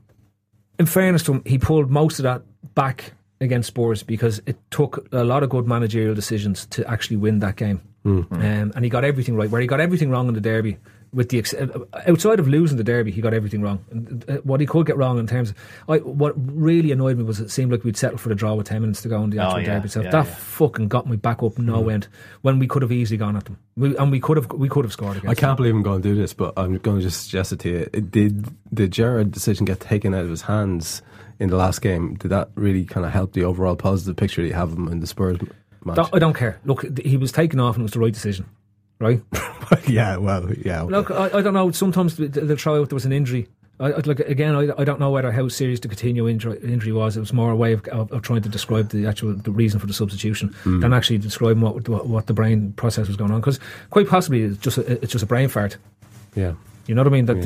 in fairness to him, he pulled most of that back against Spurs because it took a lot of good managerial decisions to actually win that game. And he got everything right. Where he got everything wrong in the derby, with the outside of losing the derby, he got everything wrong. And what he could get wrong in terms of, what really annoyed me was it seemed like we'd settled for the draw with 10 minutes to go in the actual derby. So that fucking got me back up no end when we could have easily gone at them. We could have scored against I can't them. believe I'm going to do this, but I'm going to just suggest it to you. Did the Gerrard decision get taken out of his hands in the last game? Did that really kind of help the overall positive picture that you have him in the Spurs match? I don't care. Look, he was taken off and it was the right decision, right? Yeah. Look, I don't know. Sometimes they'll try out there was an injury. I don't know whether how serious the Coutinho injury was. It was more a way of trying to describe the reason for the substitution than actually describing what the brain process was going on. Because quite possibly it's just a brain fart. Yeah. You know what I mean?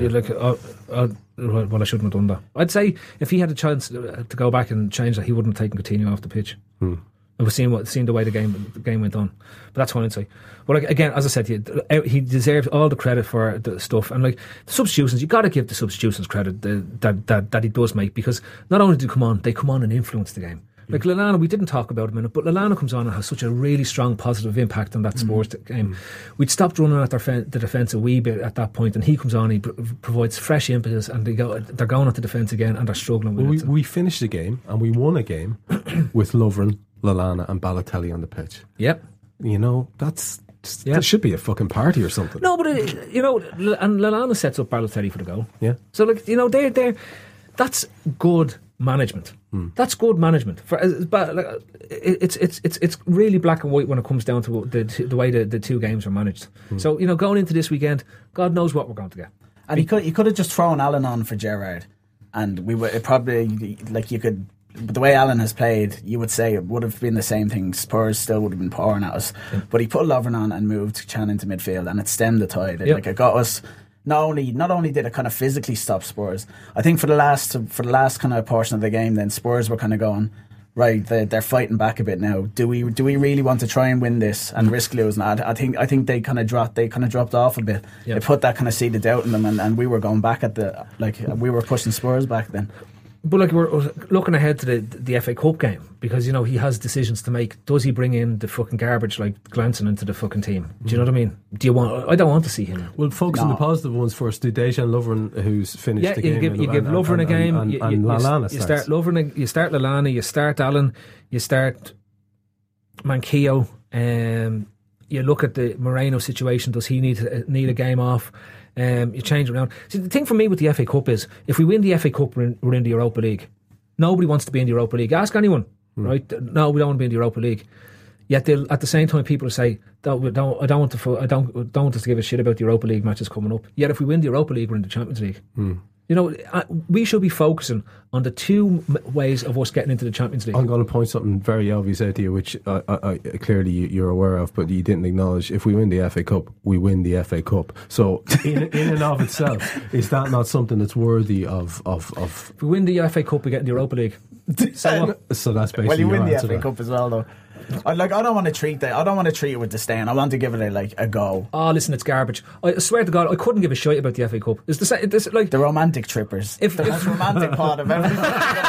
Well, I shouldn't have done that. I'd say if he had a chance to go back and change that, he wouldn't have taken Coutinho off the pitch. I was seeing the way the game went on, but that's what I'd say. Well, again, as I said to you, he deserves all the credit for the stuff, and like the substitutions, you got to give the substitutions credit that he does make, because not only do they come on and influence the game. Like Lallana, we didn't talk about him in it, but Lallana comes on and has such a really strong positive impact on that Spurs game. We'd stopped running at the defence a wee bit at that point, and he comes on, he provides fresh impetus, and they're going at the defence again, and they're struggling with it. We finished the game, and we won a game with Lovren, Lallana and Balotelli on the pitch. Yep. You know, that should be a fucking party or something. No, but and Lallana sets up Balotelli for the goal. Yeah. So that's good management. That's good management. It's really black and white when it comes down to the way the two games are managed. So going into this weekend, God knows what we're going to get. And he could have just thrown Allen on for Gerrard, and but the way Allen has played, you would say it would have been the same thing. Spurs still would have been pouring at us, but he put Lovren on and moved Chan into midfield, and it stemmed the tide. It got us. Not only did it kind of physically stop Spurs, I think for the last kind of portion of the game, then Spurs were kind of going, right, they're fighting back a bit now. Do we really want to try and win this and risk losing? I think they kind of dropped off a bit. They put that kind of seed of doubt in them, and we were going back we were pushing Spurs back then. But we're looking ahead to the FA Cup game, because he has decisions to make. Does he bring in the fucking garbage like Glanson into the fucking team? Do you know what I mean? I don't want to see him. Well, focus on the positive ones first. Do Dejan Lovren, who's finished the game, you give Lovren a game, and Lallana you start Lovren, you start Lallana, you start Allen, you start Manquillo. You look at the Moreno situation. Does he need a game off? You change around. See, the thing for me with the FA Cup is, if we win the FA Cup, we're in the Europa League. Nobody wants to be in the Europa League. Ask anyone, right? No, we don't want to be in the Europa League. Yet they'll, at the same time, people will say, I don't want us to give a shit about the Europa League matches coming up. Yet if we win the Europa League, we're in the Champions League. You know, we should be focusing on the two ways of us getting into the Champions League. I'm going to point something very obvious out to you, which I clearly you're aware of, but you didn't acknowledge. If we win the FA Cup, we win the FA Cup. So, in and of itself, is that not something that's worthy of? If we win the FA Cup, we get in the Europa League. So that's basically Well, you win your the answer FA there. Cup as well, though. I don't want to treat it with disdain. I want to give it a go. Oh, listen, it's garbage. I swear to God, I couldn't give a shit about the FA Cup. It's like The romantic trippers. The most romantic part of everything.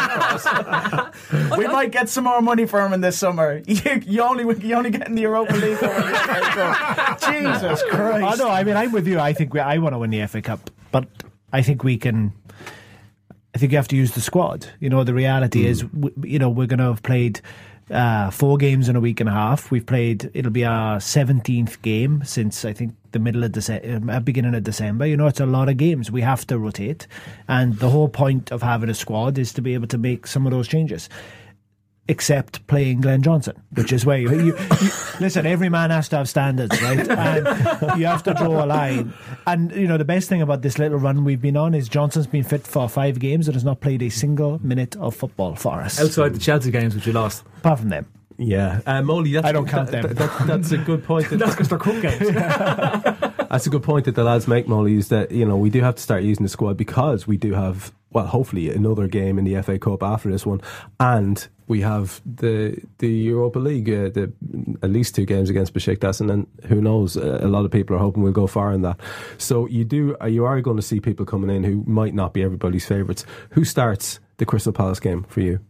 We might get some more money for him in this summer. You only get in the Europa League over the FA Cup. Jesus Christ. Oh, no, I mean, I'm with you. I think I want to win the FA Cup, but I think we can. I think you have to use the squad. You know, the reality is, we're going to have played 4 games in a week and a half. It'll be our 17th game since I think the beginning of December. You know, it's a lot of games. We have to rotate, and the whole point of having a squad is to be able to make some of those changes. Except playing Glenn Johnson, which is where you listen. Every man has to have standards, right? And you have to draw a line. And you know, the best thing about this little run we've been on is Johnson's been fit for 5 games and has not played a single minute of football for us outside the Chelsea games, which we lost. apart from them. Yeah, Molly, I don't count them. That's a good point. That's because they're cup games. That's a good point that the lads make, Molly, is that, you know, we do have to start using the squad because we do have, well, hopefully another game in the FA Cup after this one, and we have the Europa League, at least 2 games against Besiktas, and then who knows, a lot of people are hoping we'll go far in that. So you are going to see people coming in who might not be everybody's favourites. Who starts the Crystal Palace game for you?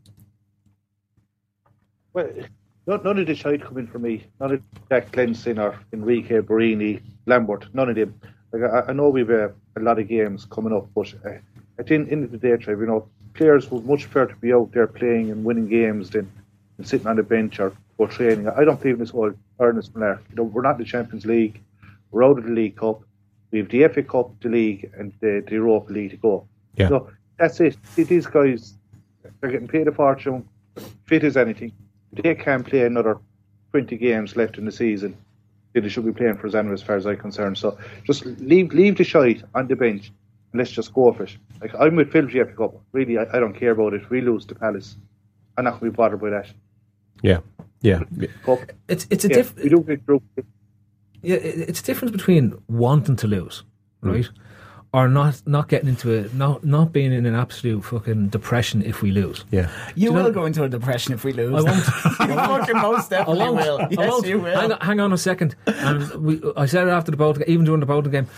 Well, none of the shite come in for me. None of Jack Glenson or Enrique Borini, Lambert. None of them. Like, I know we've a lot of games coming up, but at the end of the day, Trev, you know, players would much prefer to be out there playing and winning games than sitting on the bench or training. I don't believe in this whole earnest malarkey. You know, we're not in the Champions League. We're out of the League Cup. We have the FA Cup, the League, and the Europa League to go. Yeah. So that's it. See, these guys, they're getting paid a fortune, fit as anything. They can't play another 20 games left in the season. They should be playing for Zenit as far as I'm concerned. So just leave the shite on the bench and let's just go for it. Like, I'm with Phil FA Cup. Really, I don't care about it. We lose to Palace. I'm not going to be bothered by that. Yeah. Cup. It's a we do get through. Yeah, it's a difference between wanting to lose, right, or not getting into it, not being in an absolute fucking depression if we lose. Yeah. You will go into a depression if we lose. I won't. You fucking most definitely will. Yes, you will. Hang on a second. And I said it after the Bolton, even during the Bolton game.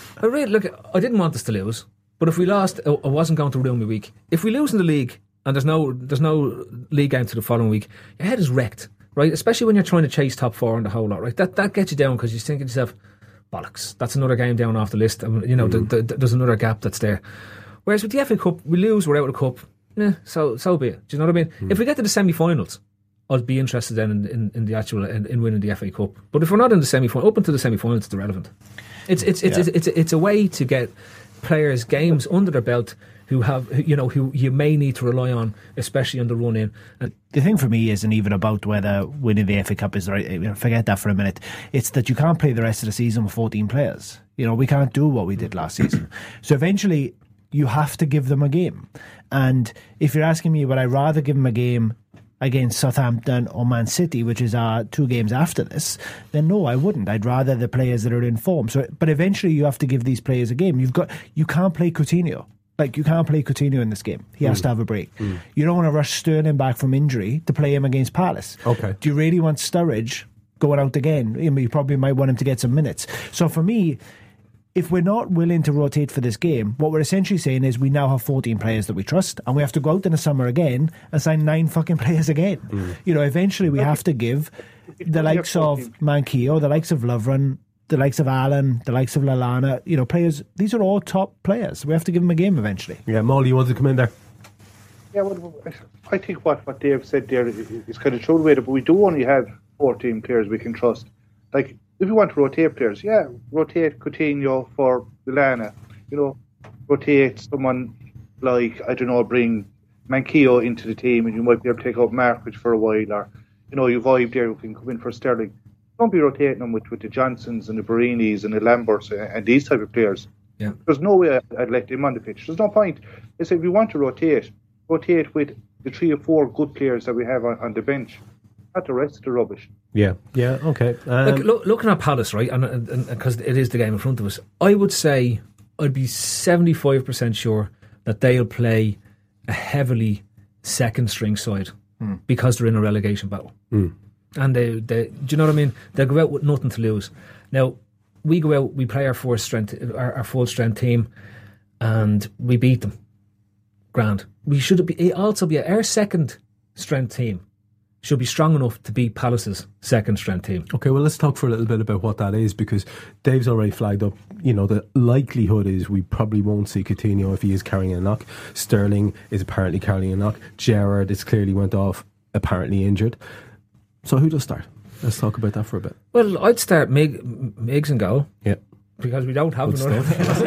I didn't want us to lose, but if we lost, I wasn't going to ruin my week. If we lose in the league and there's no league game to the following week, your head is wrecked, right? Especially when you're trying to chase top 4 and the whole lot, right? That gets you down because you think to yourself, bollocks, that's another game down off the list. You know, there's another gap that's there. Whereas with the FA Cup, we lose, we're out of the cup. So be it. Do you know what I mean? If we get to the semi-finals, I'd be interested then in the actual in winning the FA Cup. But if we're not in the semi-final, up until the semi-finals, it's irrelevant. It's a way to get players games under their belt who you may need to rely on, especially on the run in. And the thing for me isn't even about whether winning the FA Cup is the right. Forget that for a minute. It's that you can't play the rest of the season with 14 players. You know, we can't do what we did last season. So eventually, you have to give them a game. And if you're asking me, would I rather give them a game against Southampton or Man City, which is our 2 games after this, then no, I wouldn't. I'd rather the players that are in form. So, but eventually, you have to give these players a game. You can't play Coutinho. Like, you can't play Coutinho in this game. He has to have a break. You don't want to rush Sterling back from injury to play him against Palace. Okay. Do you really want Sturridge going out again? You probably might want him to get some minutes. So for me, if we're not willing to rotate for this game, what we're essentially saying is we now have 14 players that we trust, and we have to go out in the summer again and sign 9 fucking players again. You know, eventually we have to give the likes of Manquillo, the likes of Lovren, the likes of Allen, the likes of Lallana, you know, players. These are all top players. We have to give them a game eventually. Yeah, Molly, you want to come in there? Yeah, well, I think what Dave said there is kind of true the way, but we do only have 14 players we can trust. Like, if you want to rotate players, rotate Coutinho for Lallana. You know, rotate someone like, I don't know, bring Manquillo into the team, and you might be able to take out Markic for a while, or, you vibe there who can come in for Sterling. Don't be rotating them with the Johnsons and the Barinis and the Lamberts and these type of players. Yeah. There's no way I'd let them on the pitch. There's no point. I say if you want to rotate with the 3 or 4 good players that we have on the bench, not the rest of the rubbish. Yeah, okay. Looking at Palace, right, and because it is the game in front of us, I would say I'd be 75% sure that they'll play a heavily second string side because they're in a relegation battle. And they do you know what I mean? They'll go out with nothing to lose. Now, we go out, we play our full strength team, and we beat them. Grand. We should be also be our second strength team should be strong enough to beat Palace's second strength team. Okay, well, let's talk for a little bit about what that is, because Dave's already flagged up, the likelihood is we probably won't see Coutinho if he is carrying a knock. Sterling is apparently carrying a knock. Gerrard is clearly went off, apparently injured. So who does start? Let's talk about that for a bit. Well, I'd start Miggs in goal. Yeah. Because we don't have another.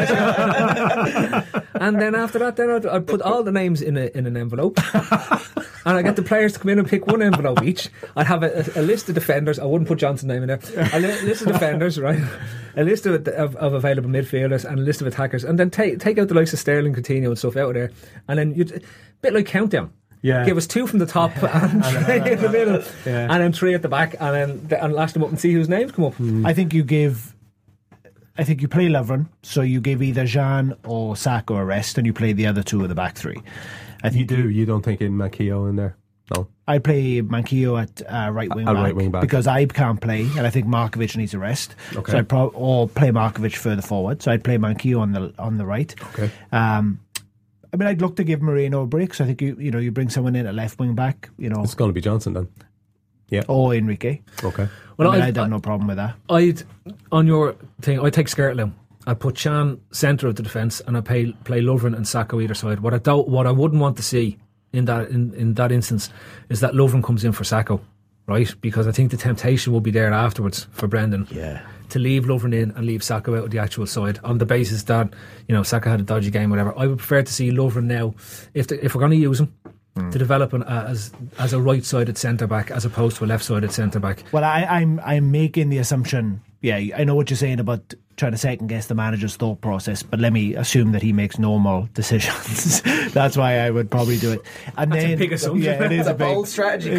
And then after that, I'd put all the names in an envelope. And I get the players to come in and pick one envelope each. I'd have a list of defenders. I wouldn't put Johnson's name in there. A list of defenders, right? A list of available midfielders and a list of attackers. And then take out the likes of Sterling, Coutinho and stuff out of there. And then a bit like Countdown. Yeah. Give us 2 from the top and 3 in the middle. Yeah. And then 3 at the back. And lash them up and see whose names come up. I think you play Lovren, so you give either Jean or Saka a rest, and you play the other 2 of the back 3. I think you don't think in Manquillo in there? No. I play Manquillo at right wing back because Ibe can't play, and I think Markovic needs a rest. Okay. So or play Markovic further forward. So I'd play Manquillo on the right. Okay. I'd look to give Moreno a break. So I think you bring someone in at left wing back. It's going to be Johnson then. Yeah. Or Enrique. Okay. Well, I'd have no problem with that. On your thing, I'd take Skrtel. I'd put Chan centre of the defence, and I'd play Lovren and Saka either side. What I wouldn't want to see in that instance is that Lovren comes in for Saka, right? Because I think the temptation will be there afterwards for Brendan. Yeah. To leave Lovren in and leave Saka out of the actual side on the basis that Saka had a dodgy game, whatever. I would prefer to see Lovren now, if we're going to use him, to develop as a right-sided centre-back as opposed to a left-sided centre-back. Well, I'm making the assumption, I know what you're saying about trying to second-guess the manager's thought process, but let me assume that he makes normal decisions. That's why I would probably do it. And That's then, a big assumption. Yeah, it is a bold strategy.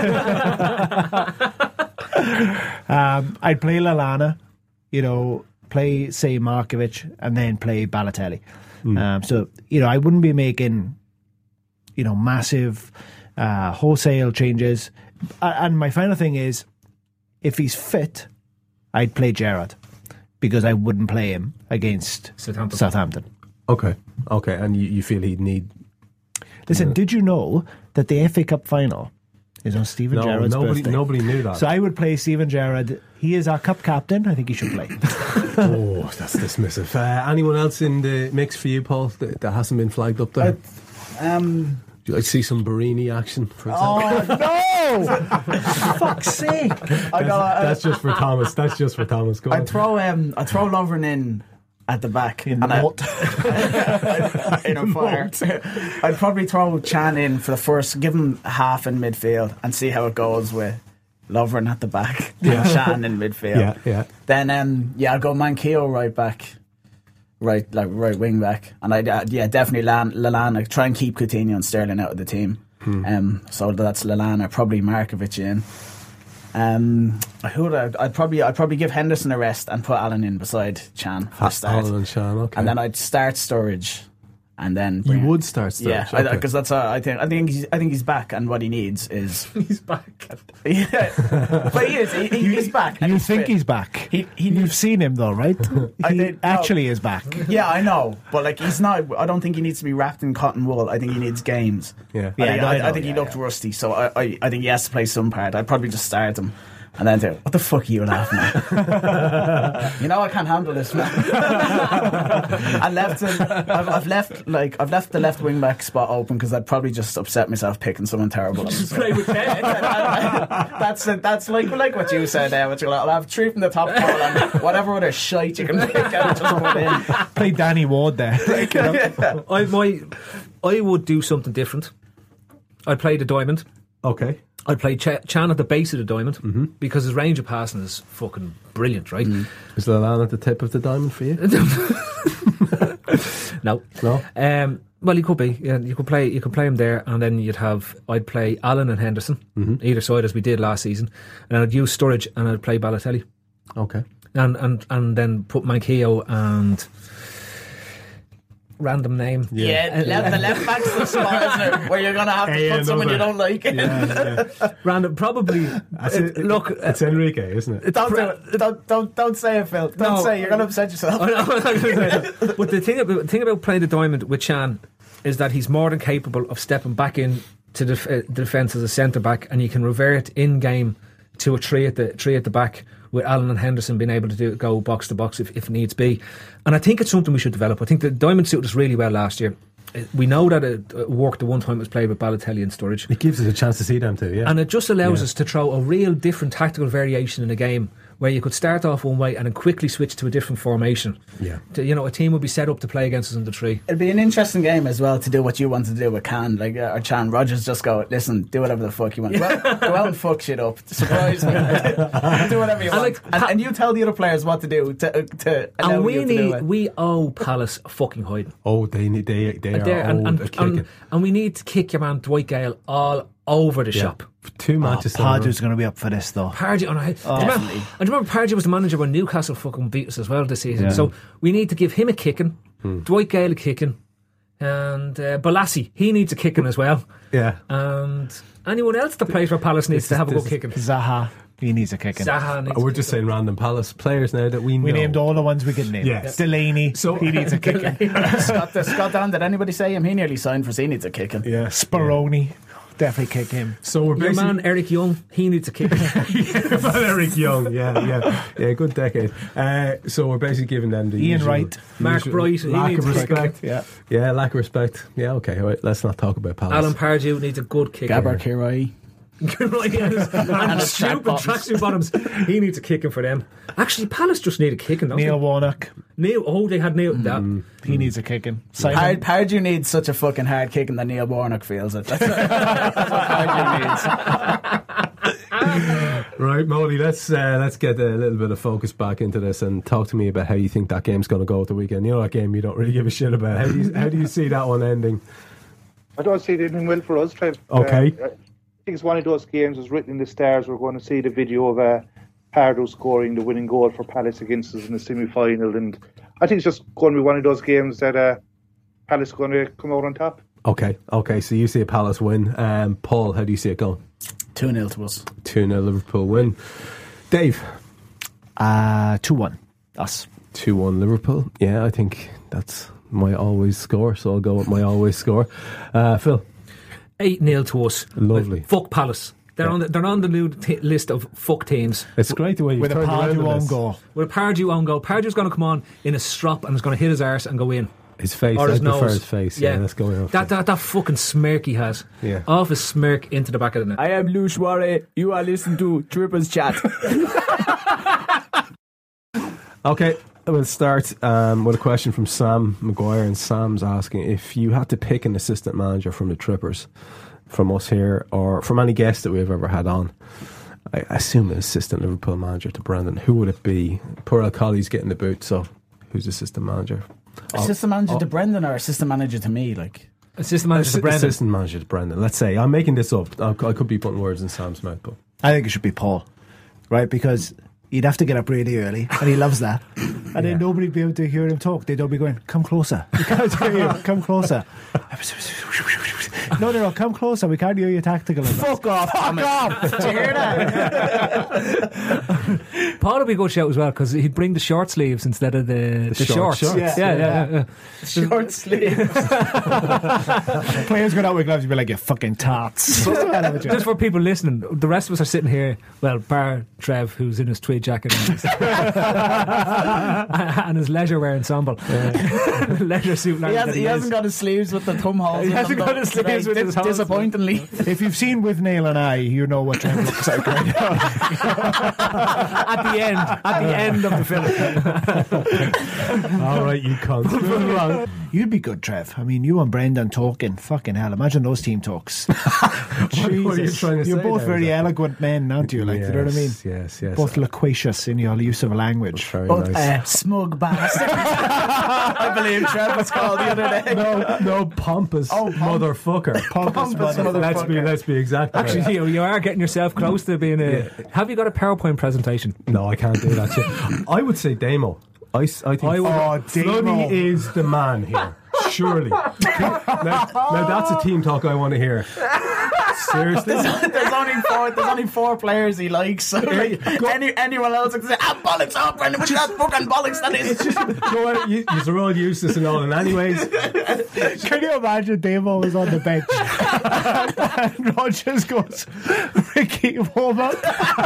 I'd play Lallana, play, say, Markovic, and then play Balotelli. So, I wouldn't be making massive wholesale changes. And my final thing is, if he's fit, I'd play Gerrard, because I wouldn't play him against Southampton. Okay, and you feel he'd need... Listen, did you know that the FA Cup final is on Steven Gerrard's birthday? Nobody knew that. So I would play Steven Gerrard. He is our cup captain. I think he should play. Oh, that's dismissive. Anyone else in the mix for you, Paul, that hasn't been flagged up there? Do you like to see some Barini action, for example? Oh, no! For fuck's sake. That's just for Thomas. That's just for Thomas. Go on. I'd throw Lovren in at the back. In the mud. In a fire. I'd probably throw Chan in for the first, give him half in midfield and see how it goes with Lovren at the back and Chan in midfield. Yeah. Then, I'd go Manquillo right back. Right wing back, and I definitely Lallana. Try and keep Coutinho and Sterling out of the team. So that's Lallana. Probably Markovic in. I'd probably give Henderson a rest and put Allen in beside Chan for a start. Allen and Chan, okay. And then I'd start Sturridge. And then you would start Sturridge, yeah, because that's I think he's back, and what he needs is he's back. Yeah, but he's back. You think he's back? You've seen him though, right? He actually is back. Yeah, I know, but he's not. I don't think he needs to be wrapped in cotton wool. I think he needs games. Yeah, I think he looked rusty, so I think he has to play some part. I'd probably just start him. And then do, what the fuck are you laughing at? I can't handle this, man. I've left the left wing back spot open because I'd probably just upset myself picking someone terrible. Just play with Ted. That's like what you said there. I'll have 3 from the top pole and whatever other shite you can pick out, just put in. Play Danny Ward there. I would do something different. I'd play the diamond. Okay. I'd play Chan at the base of the diamond because his range of passing is fucking brilliant, right? Is Lallana at the tip of the diamond for you? No. Well, he could be. Yeah, you could play him there, and then I'd play Allen and Henderson either side as we did last season, and I'd use Sturridge and I'd play Balotelli, Okay. and then put Manquillo and random name. Yeah, the left back's the spot, isn't it? Where you're going to have to put someone you don't like. Random, probably. Look, It's Enrique, isn't it? Don't say it, Phil. Don't say it. You're going to upset yourself. I'm not gonna say that. But the thing about playing the diamond with Chan is that he's more than capable of stepping back in to the defence as a centre back, and you can revert in game to a three at the back, with Allen and Henderson being able to go box to box if needs be. And I think it's something we should develop. I think the diamond suited us really well last year. We know that it worked the one time it was played with Balotelli and Sturridge. It gives us a chance to see them too, yeah. And it just allows us to throw a real different tactical variation in a game, where you could start off one way and then quickly switch to a different formation. Yeah. A team would be set up to play against us in the tree. It'd be an interesting game as well to do what you want to do with Can, or Chan. Rogers just go, listen, do whatever the fuck you want. Well, go out and fuck shit up. Surprise me. Do whatever you want. And you tell the other players what to do to allow and you to do it. we owe Palace a fucking hiding. Oh, they are owed a kicking. And we need to kick your man Dwight Gale all over the shop. 2 matches. Pardew's going to be up for this though. Pardew, I remember Pardew was the manager when Newcastle fucking beat us as well this season. Yeah. So we need to give him a kicking, Dwight Gale a kicking, and Balassi, he needs a kicking as well. Yeah. And anyone else that plays for Palace needs to have a good kicking. Zaha, he needs a kicking. Zaha needs We're just saying random Palace players now that we know. We named all the ones we could name. Yes. Delaney, So- he needs a kicking. Scott Down, did anybody say him? He nearly signed for us. He needs a kicking. Yeah. Speroni, definitely kick him. So we're Your basically man Eric Young, he needs a kicking. Eric Young, yeah, good decade. So we're basically giving them the Ian usual, Wright. the Mark usual Bright, he lack needs of a kick. respect. Yeah, lack of respect. Yeah, okay, all right, let's not talk about Palace. Alan Pardew needs a good kicking. Gabber Kirai. Right, yes. And his stupid tracksuit bottoms. He needs a kicking for them. Actually, Palace just need a kicking, don't Neil they? Warnock, They had Neil. That. he needs a kicking. Simon, Pardew needs such a fucking hard kicking that Neil Warnock feels it. That's what Pardew needs. Right, Molly, let's get a little bit of focus back into this and talk to me about how you think that game's going to go at the weekend. You know that game you don't really give a shit about. How do you see that one ending? I don't see it ending well for us, Trev. Okay. I think it's one of those games that's written in the stars. We're going to see the video of Pardew scoring the winning goal for Palace against us in the semi-final, and I think it's just going to be one of those games that Palace is going to come out on top. Okay, so you see a Palace win. Paul, how do you see it going? 2-0 to us. 2-0 Liverpool win. Dave? 2-1. Us. 2-1 Liverpool. Yeah, I think that's my always score, so I'll go with my always score. Phil? 8-0 to us. Lovely. Fuck Palace. They're on the new list of fuck teams. It's great the way you've With a turned around Pardew on on this. goal. With a Pardew on goal. Pardew's going to come on in a strop and is going to hit his arse and go in. His face, Or I his prefer nose. his face. Yeah, that's going off. That fucking smirk he has. Yeah. Off his smirk into the back of the net. I am Lou Suarez. You are listening to Trippers Chat. Okay, we'll start with a question from Sam Maguire, and Sam's asking if you had to pick an assistant manager from the Trippers, from us here, or from any guest that we've ever had on. I assume an assistant Liverpool manager to Brendan. Who would it be? Poor El Colley's getting the boot, so who's assistant manager? Assistant manager to Brendan or assistant manager to me? Assistant manager to Brendan. Assistant manager to Brendan. Let's say I'm making this up. I could be putting words in Sam's mouth, but I think it should be Paul, right? Because he'd have to get up really early, and he loves that. And then nobody would be able to hear him talk. They'd all be going, "Come closer, we can't hear you. Come closer." No, come closer. We can't hear you tactical. Fuck off, Thomas. Did you hear that? Paul would be a good shout as well because he'd bring the short sleeves instead of the shorts. Yeah. Short sleeve. Players going out with gloves, you'd be like, "You fucking tarts." Just for people listening, the rest of us are sitting here, well, bar Trev, who's in his tweed jacket and his leisure wear ensemble. Leisure suit. He hasn't got his sleeves with the thumb holes. He hasn't got his sleeves with his holes. Disappointingly. If you've seen With Neil and I, you know what Trent looks like right now. At the end of the film. all right, you cunt. Move along. You'd be good, Trev. I mean, you and Brendan talking. Fucking hell. Imagine those team talks. What are you Jesus. trying to You're say both there, very exactly? eloquent men, aren't you? Like, you know what I mean? Yes. Both loquacious in your use of language. Very Both nice. smug bastards. I believe Trev was called the other day. No, pompous motherfucker. Pompous motherfucker. Let's be exact. about it. Actually, you are getting yourself close to being a. Have you got a PowerPoint presentation? No, I can't do that shit. I would say Damo. I think Oh, Floody Damo. is the man here. Surely. Now that's a team talk I want to hear. Seriously? There's only four players he likes. So like, anyone else can say, bollocks, Brendan, which that fucking bollocks that is. Go on, you're all useless and all, and anyways. Can you imagine Damo was on the bench and Rogers goes, Ricky, warm up.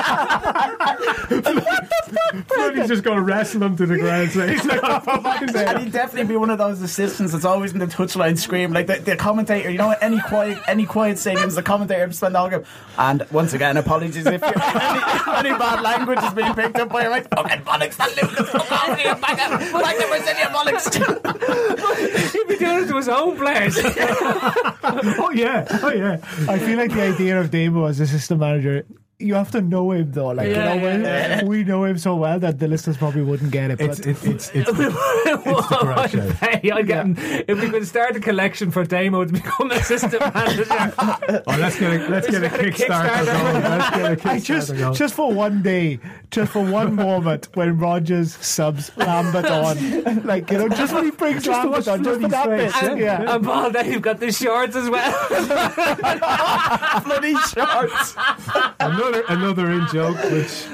Floody's just going to wrestle him to the ground. So he's not And he'd definitely be one of those assistants that's always in the touchline scream, like the commentator. You know, any quiet stadiums, the commentator spend all game. And once again, apologies if any bad language is being picked up by your like fucking bollocks, that Lucas, fuck off here, back to Brazilian bollocks. He'd be doing it to his own players. Oh yeah. I feel like the idea of Damo as assistant manager, you have to know him though. Like, we know him so well that the listeners probably wouldn't get it. But It's the correct shout. I'd get him, if we could start a collection for Damo to become assistant manager. Let's get a Kickstarter going. Let's get a Kickstarter going. just for one day, just for one moment when Rogers subs Lambert on, like, you know, just when he brings Lambert on, just for that bit. And Paul, now you've got the shorts as well. Bloody shorts. Another in joke, which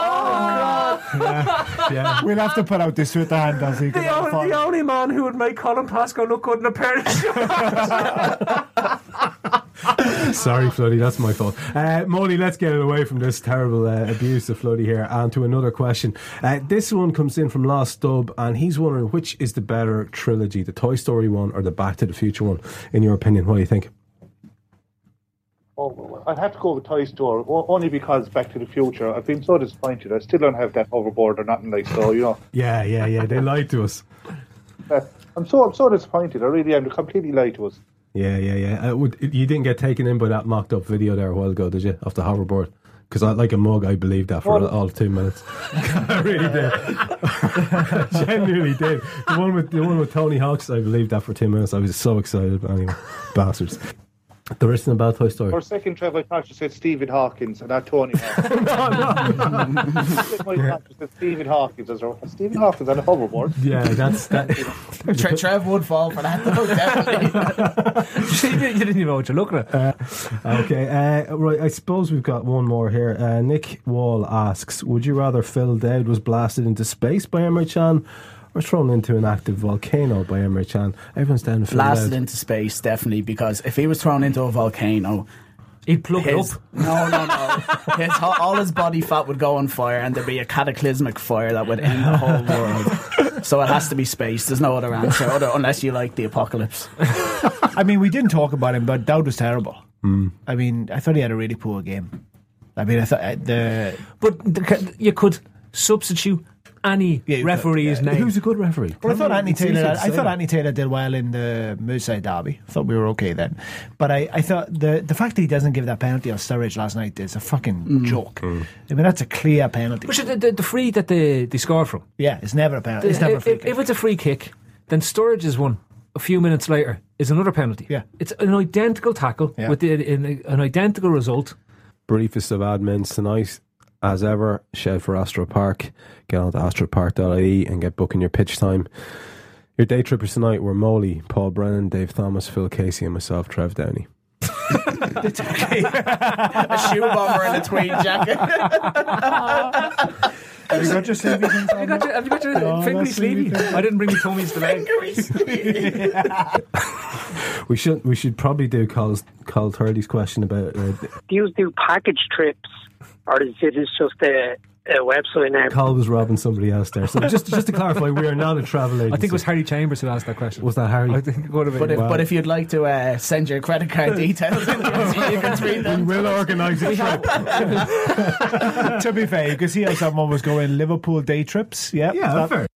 yeah. We'll have to put out this Twitter handle so you can all follow. The only man who would make Colin Pascoe look good in a pair of shorts. Sorry, Floody, that's my fault. Molly, let's get it away from this terrible abuse of Floody here and to another question. This one comes in from Lost Stub, and he's wondering which is the better trilogy, the Toy Story one or the Back to the Future one, in your opinion. What do you think? Oh, I'd have to go with Toy Story, only because Back to the Future, I've been so disappointed. I still don't have that hoverboard or nothing like so, you know. Yeah, they lied to us. I'm so disappointed. I really am. They completely lied to us. Yeah. You didn't get taken in by that mocked up video there a while ago, did you? Of the hoverboard? Because like a mug, I believed that for all 2 minutes. I really did. I genuinely did. The one with Tony Hawk's, I believed that for 2 minutes. I was so excited. But anyway, bastards. The rest about Toy Story. For a second, Trevor, I thought you said Stephen Hawkins and not Tony Hawkins. I said Stephen Hawkins. Stephen Hawkins on a hoverboard. Yeah, that's that. Trev would fall for that, though, definitely. You didn't even know what you're looking at. Okay, right. I suppose we've got one more here. Nick Wall asks, would you rather Phil Dowd was blasted into space by Emre Can or thrown into an active volcano by Emre Can? Everyone's down to Phil Blasted Dowd. into space, definitely, because if he was thrown into a volcano, He'd plug it up. All his body fat would go on fire, and there'd be a cataclysmic fire that would end the whole world. So it has to be space. There's no other answer, unless you like the apocalypse. I mean, we didn't talk about him, but Dowd was terrible. I mean, I thought he had a really poor game. I mean, I thought You could substitute any referee's name. Who's a good referee? Well, I thought Anthony It's easy to Taylor. say. I thought Anthony Taylor did well in the Merseyside derby. I thought we were okay then. But I thought the fact that he doesn't give that penalty on Sturridge last night is a fucking joke. I mean, that's a clear penalty. Which is the free that they scored from. Yeah, it's never a penalty. It's never a free kick. If it's a free kick, then Sturridge's one a few minutes later is another penalty. Yeah. It's an identical tackle with an identical result. Briefest of admins tonight. As ever, shout for Astro Park. Get on to astropark.ie and get booking your pitch time. Your day trippers tonight were Moley, Paul Brennan, Dave Thomas, Phil Casey and myself, Trev Downey. A shoe bomber and a tweed jacket. Have you got your sleepy things on? Have you got your No, fingery that's sleepy sleevey? I didn't bring my tummies today. We should probably do Carl Turley's question about Do you do package trips, or is it just a website now? Carl was robbing somebody else there. So just to clarify, we are not a travel agency. I think it was Harry Chambers who asked that question. Was that Harry? I think it would have been. But if you'd like to send your credit card details, you can tweet them. We will organise a trip. To be fair, you could see how someone was going Liverpool day trips. Yeah, Yeah, fair.